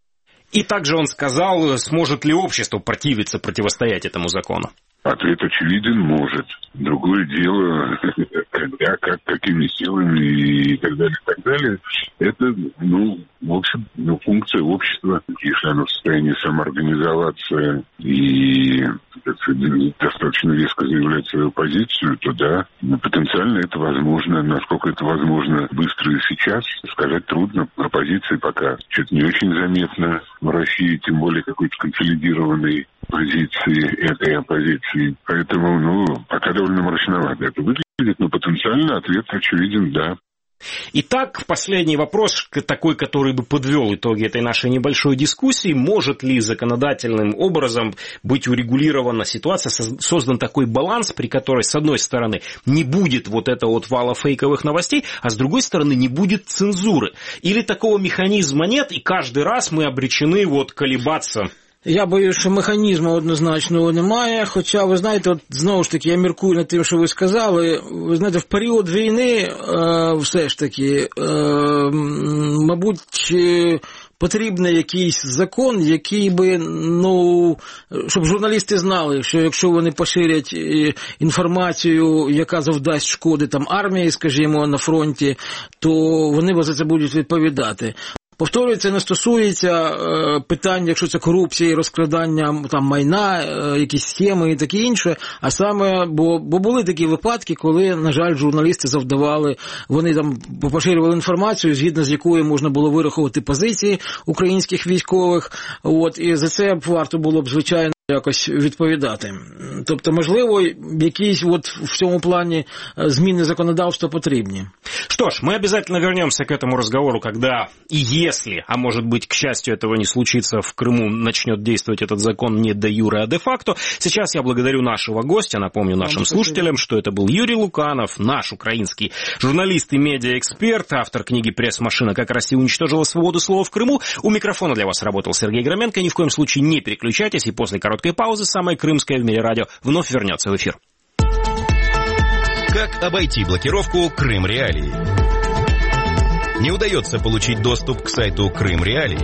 И также он сказал, сможет ли общество противиться, противостоять этому закону. Ответ очевиден, может. Другое дело, когда, как, какими силами и так далее, и так далее. Это, ну, в общем, ну, функция общества. Если оно в состоянии самоорганизоваться и, так сказать, достаточно резко заявлять свою позицию, то да, ну, потенциально это возможно. Насколько это возможно быстро и сейчас, сказать трудно. Оппозиции пока что-то не очень заметно в России, тем более какой-то консолидированной позиции этой оппозиции. Поэтому, ну, пока довольно мрачновато это выглядит, но потенциально ответ очевиден, да. Итак, последний вопрос, такой, который бы подвел итоги этой нашей небольшой дискуссии. Может ли законодательным образом быть урегулирована ситуация, создан такой баланс, при которой, с одной стороны, не будет вот этого вот вала фейковых новостей, а с другой стороны, не будет цензуры? Или такого механизма нет, и каждый раз мы обречены вот колебаться? Я боюсь, що механізму однозначного немає, хоча, ви знаєте, от, знову ж таки, я міркую над тим, що ви сказали, ви знаєте, в період війни, е, все ж таки, е, мабуть, потрібний якийсь закон, який би, ну, щоб журналісти знали, що якщо вони поширять інформацію, яка завдасть шкоди там армії, скажімо, на фронті, то вони за це будуть відповідати. Повторюю, це не стосується е, питань, якщо це корупція і розкрадання там, майна, е, якісь схеми і таке інше, а саме, бо, бо були такі випадки, коли, на жаль, журналісти завдавали, вони там поширювали інформацію, згідно з якою можна було вирахувати позиції українських військових, от, і за це варто було б, звичайно, якось відповідати. Тобто, можливо, якісь вот в цьому плане зміны законодавства потребнее. Что ж, мы обязательно вернемся к этому разговору, когда и если, а может быть, к счастью, этого не случится, в Крыму начнет действовать этот закон не де юре, а де факто. Сейчас я благодарю нашего гостя, напомню нашим слушателям, что это был Юрий Луканов, наш украинский журналист и медиаэксперт, автор книги «Пресс-машина. Как Россия уничтожила свободу слова в Крыму». У микрофона для вас работал Сергей Громенко. Ни в коем случае не переключайтесь, и после короткой паузы самое крымское в мире радио вновь вернется в эфир. Как обойти блокировку Крым Реалии? Не удается получить доступ к сайту Крым Реалии?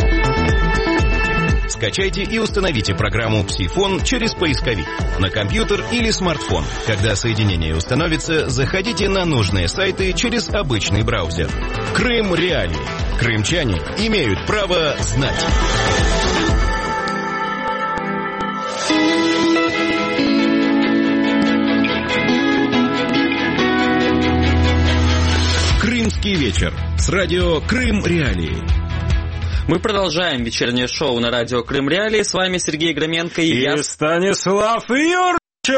Скачайте и установите программу «Псифон» через поисковик на компьютер или смартфон. Когда соединение установится, заходите на нужные сайты через обычный браузер. Крым Реалии. Крымчане имеют право знать. Крымский вечер с радио Крым Реалии. Мы продолжаем вечернее шоу на радио Крым Реалии. С вами Сергей Громенко и, и я... Станислав Юрченко.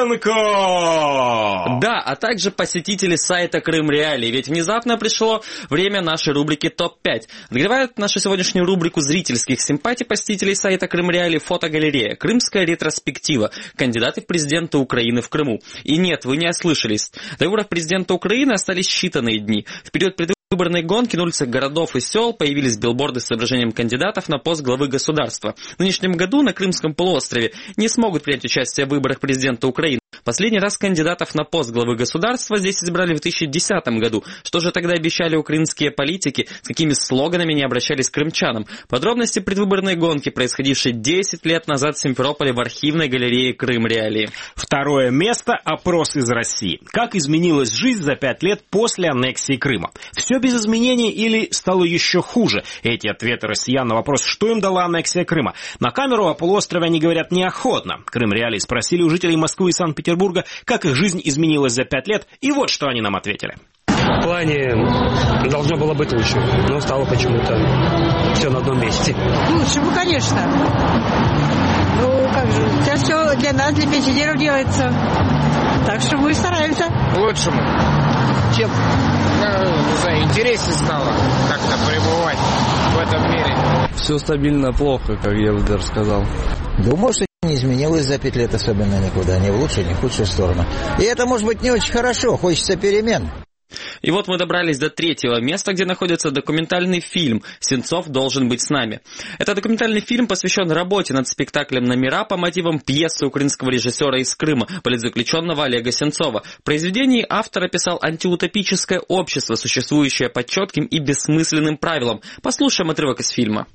Да, а также посетители сайта Крым Реалии. Ведь внезапно пришло время нашей рубрики топ пять. Открывает нашу сегодняшнюю рубрику зрительских симпатий посетителей сайта Крым Реалии фотогалерея. Крымская ретроспектива. Кандидаты в президенты Украины в Крыму. И нет, вы не ослышались. До выборов президента Украины остались считанные дни. В период предвыборной выборной гонки на улицах городов и сел появились билборды с изображением кандидатов на пост главы государства. В нынешнем году на Крымском полуострове не смогут принять участие в выборах президента Украины. Последний раз кандидатов на пост главы государства здесь избрали в две тысячи десятом году. Что же тогда обещали украинские политики, с какими слоганами не обращались к крымчанам? Подробности предвыборной гонки, происходившей десять лет назад в Симферополе в архивной галерее Крым Реалии. Второе место – опрос из России. Как изменилась жизнь за пять лет после аннексии Крыма? Все без изменений или стало еще хуже? Эти ответы россиян на вопрос, что им дала аннексия Крыма. На камеру о полуострове они говорят неохотно. Крым Реалии спросили у жителей Москвы и Санкт-Петербурга, как их жизнь изменилась за пять лет, и вот что они нам ответили. В плане должно было быть лучше, но стало почему-то все на одном месте. Лучше бы, конечно. Ну, как же, сейчас все для нас, для пенсионеров делается. Так что мы стараемся. Лучшему. Чем ну, интереснее стало как-то пребывать в этом мире. Все стабильно плохо, как я бы даже сказал. Думаю, что не изменилось за пять лет особенно никуда, ни в лучшую, ни в худшую сторону. И это может быть не очень хорошо, хочется перемен. И вот мы добрались до третьего места, где находится документальный фильм «Сенцов должен быть с нами». Это документальный фильм посвящен работе над спектаклем «Номера» по мотивам пьесы украинского режиссера из Крыма, политзаключенного Олега Сенцова. В произведении автор описал антиутопическое общество, существующее по четким и бессмысленным правилам. Послушаем отрывок из фильма.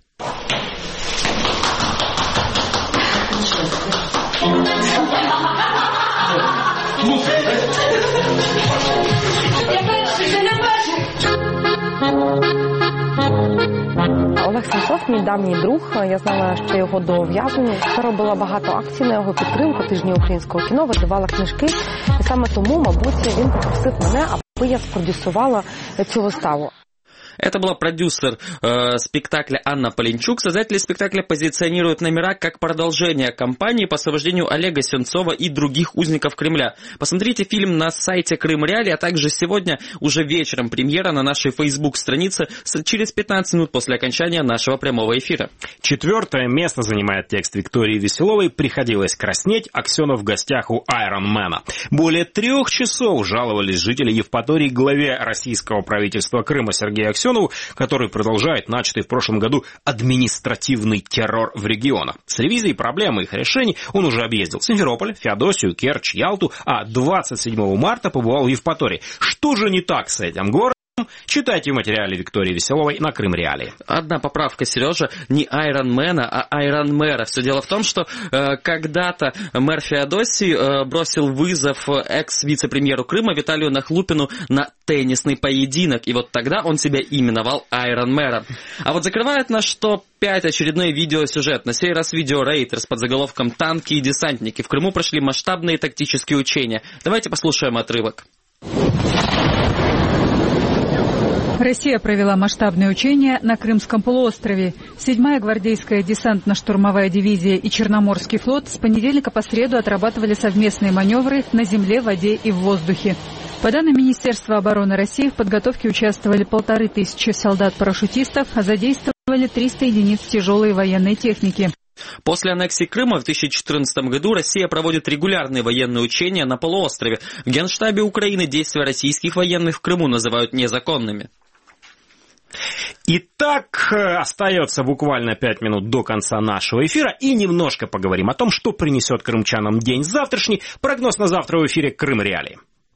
Олег Сенцов, мій давній друг, я знала ще його до ув'язнення. Я робила багато акцій на його підтримку, тижні українського кіно, видавала книжки. І саме тому, мабуть, він попросив мене, аби я спродюсувала цю виставу. Это была продюсер э, спектакля Анна Полинчук. Создатели спектакля позиционируют «Номера» как продолжение кампании по освобождению Олега Сенцова и других узников Кремля. Посмотрите фильм на сайте Крым Реалии, а также сегодня уже вечером премьера на нашей Facebook-странице через пятнадцать минут после окончания нашего прямого эфира. Четвертое место занимает текст Виктории Веселовой «Приходилось краснеть. Аксенов в гостях у Айронмена». Более трех часов жаловались жители Евпатории главе российского правительства Крыма Сергею Аксенову, который продолжает начатый в прошлом году административный террор в регионах. С ревизией проблем и их решений он уже объездил Симферополь, Феодосию, Керчь, Ялту, а двадцать седьмого марта побывал в Евпатории. Что же не так с этим городом? читайте в материале Виктории Веселовой на Крым Реалии. Одна поправка, Сережа, не Айронмена, а Айронмэра. Все дело в том, что э, когда-то мэр Феодосий э, бросил вызов экс-вице-премьеру Крыма Виталию Нахлупину на теннисный поединок. И вот тогда он себя именовал Айронмэром. А вот закрывает наш топ пять очередной видеосюжет. На сей раз видео Reuters под заголовком «Танки и десантники». В Крыму прошли масштабные тактические учения. Давайте послушаем отрывок. Россия провела масштабные учения на Крымском полуострове. седьмая гвардейская десантно-штурмовая дивизия и Черноморский флот с понедельника по среду отрабатывали совместные маневры на земле, воде и в воздухе. По данным Министерства обороны России, в подготовке участвовали полторы тысячи солдат-парашютистов, а задействовали триста единиц тяжелой военной техники. После аннексии Крыма в две тысячи четырнадцатом году Россия проводит регулярные военные учения на полуострове. В Генштабе Украины действия российских военных в Крыму называют незаконными. Итак, остается буквально пять минут до конца нашего эфира, и немножко поговорим о том, что принесет крымчанам день завтрашний. Прогноз на завтра в эфире Крым Реалии.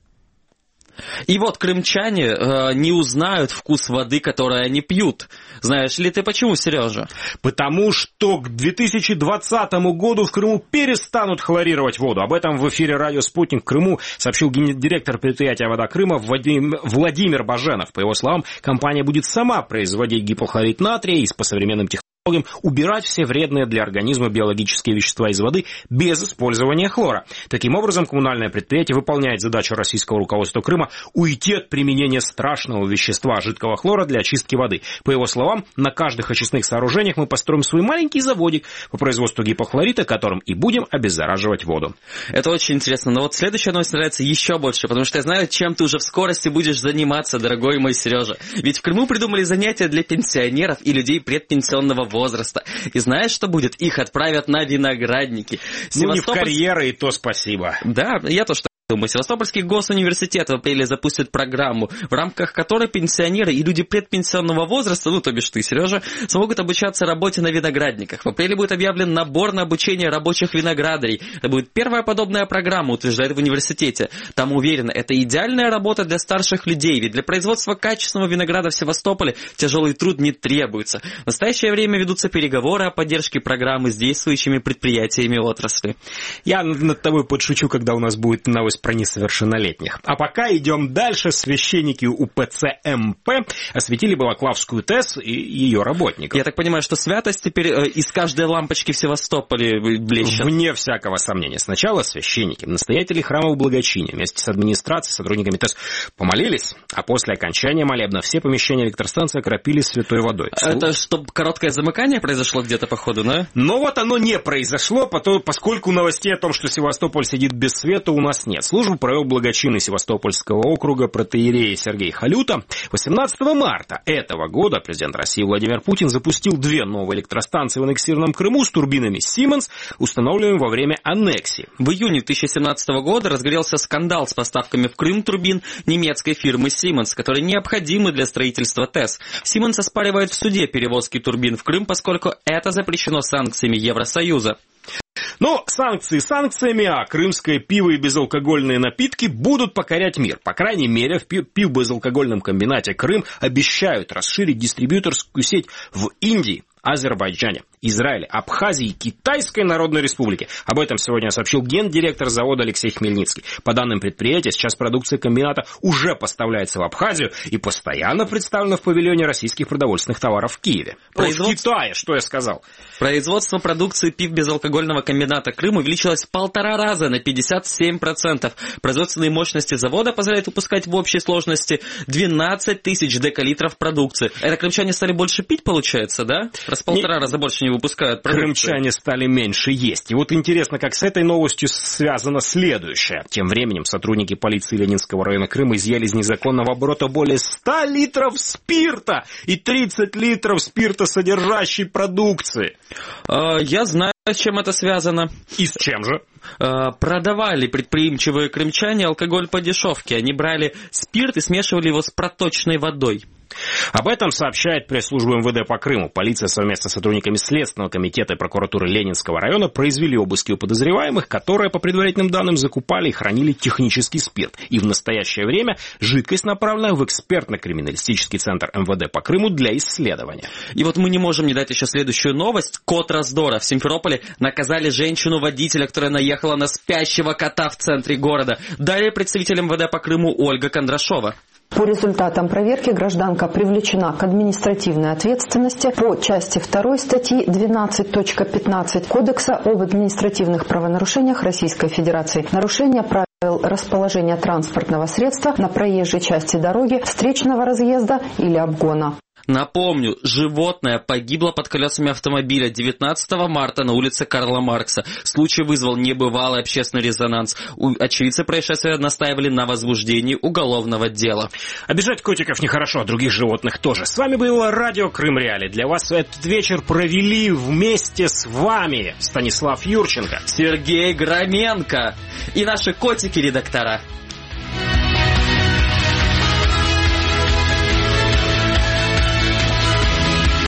И вот крымчане э, не узнают вкус воды, которую они пьют. Знаешь ли ты почему, Сережа? Потому что к две тысячи двадцатому году в Крыму перестанут хлорировать воду. Об этом в эфире радио «Спутник» в Крыму сообщил гендиректор предприятия «Вода Крыма» Владимир, Владимир Баженов. По его словам, компания будет сама производить гипохлорид натрия и по современным технологиям убирать все вредные для организма биологические вещества из воды без использования хлора. Таким образом, коммунальное предприятие выполняет задачу российского руководства Крыма уйти от применения страшного вещества жидкого хлора для очистки воды. По его словам, на каждых очистных сооружениях мы построим свой маленький заводик по производству гипохлорида, которым и будем обеззараживать воду. Это очень интересно, но вот следующая новость нравится еще больше, потому что я знаю, чем ты уже в скорости будешь заниматься, дорогой мой Сережа. Ведь в Крыму придумали занятия для пенсионеров и людей предпенсионного возраста. И знаешь, что будет? Их отправят на виноградники. Ну, не в карьеры, и то спасибо. Да, я тоже думаю. Севастопольский госуниверситет в апреле запустит программу, в рамках которой пенсионеры и люди предпенсионного возраста, ну, то бишь ты, Сережа, смогут обучаться работе на виноградниках. В апреле будет объявлен набор на обучение рабочих виноградарей. Это будет первая подобная программа, утверждает в университете. Там уверено, это идеальная работа для старших людей, ведь для производства качественного винограда в Севастополе тяжелый труд не требуется. В настоящее время ведутся переговоры о поддержке программы с действующими предприятиями отрасли. Я над тобой подшучу, когда у нас будет новость про несовершеннолетних. А пока идем дальше. Священники УПЦ МП осветили Балаклавскую ТЭС и ее работников. Я так понимаю, что святость теперь э, из каждой лампочки в Севастополе блещет. Вне всякого сомнения. Сначала священники, настоятели храмов благочиния вместе с администрацией, сотрудниками ТЭС помолились, а после окончания молебна все помещения электростанции окропили святой водой. Это чтобы короткое замыкание произошло где-то, походу, да? Но вот оно не произошло, поскольку новостей о том, что Севастополь сидит без света, у нас нет. Службу провел благочинный Севастопольского округа протоиерей Сергей Халюта. восемнадцатого марта этого года президент России Владимир Путин запустил две новые электростанции в аннексированном Крыму с турбинами Siemens, установленными во время аннексии. В июне две тысячи семнадцатого года разгорелся скандал с поставками в Крым турбин немецкой фирмы Siemens, которые необходимы для строительства ТЭС. Siemens оспаривает в суде перевозки турбин в Крым, поскольку это запрещено санкциями Евросоюза. Но санкции санкциями, а крымское пиво и безалкогольные напитки будут покорять мир. По крайней мере, в пиво-безалкогольном комбинате «Крым» обещают расширить дистрибьюторскую сеть в Индии, Азербайджане, Израиле, Абхазии и Китайской Народной Республике. Об этом сегодня сообщил гендиректор завода Алексей Хмельницкий. По данным предприятия, сейчас продукция комбината уже поставляется в Абхазию и постоянно представлена в павильоне российских продовольственных товаров в Киеве. Производство... В Китае, что я сказал? Производство продукции пив безалкогольного комбината «Крым» увеличилось в полтора раза на пятьдесят семь процентов. Производственные мощности завода позволяют выпускать в общей сложности двенадцать тысяч декалитров продукции. Это крымчане стали больше пить, получается, да? Раз в полтора не... раза больше не выпускают продукцию. Крымчане стали меньше есть. И вот интересно, как с этой новостью связано следующее. Тем временем сотрудники полиции Ленинского района Крыма изъяли из незаконного оборота более ста литров спирта и тридцать литров спиртосодержащей продукции. А, я знаю, с чем это связано. И с чем же? А, продавали предприимчивые крымчане алкоголь по дешевке. Они брали спирт и смешивали его с проточной водой. Об этом сообщает пресс-служба эм вэ дэ по Крыму. Полиция совместно с сотрудниками Следственного комитета и прокуратуры Ленинского района произвели обыски у подозреваемых, которые, по предварительным данным, закупали и хранили технический спирт. И в настоящее время жидкость направлена в экспертно-криминалистический центр эм вэ дэ по Крыму для исследования. И вот мы не можем не дать еще следующую новость. Кот раздора. В Симферополе наказали женщину-водителя, которая наехала на спящего кота в центре города. Далее представитель эм вэ дэ по Крыму Ольга Кондрашова. По результатам проверки гражданка привлечена к административной ответственности по части второй статьи двенадцать точка пятнадцать Кодекса об административных правонарушениях Российской Федерации. Нарушение правил расположения транспортного средства на проезжей части дороги, встречного разъезда или обгона. Напомню, животное погибло под колесами автомобиля девятнадцатого марта на улице Карла Маркса. Случай вызвал небывалый общественный резонанс. Очевидцы происшествия настаивали на возбуждении уголовного дела. Обижать котиков нехорошо, а других животных тоже. С вами было радио Крым Реалии. Для вас этот вечер провели вместе с вами Станислав Юрченко, Сергей Громенко и наши котики-редактора.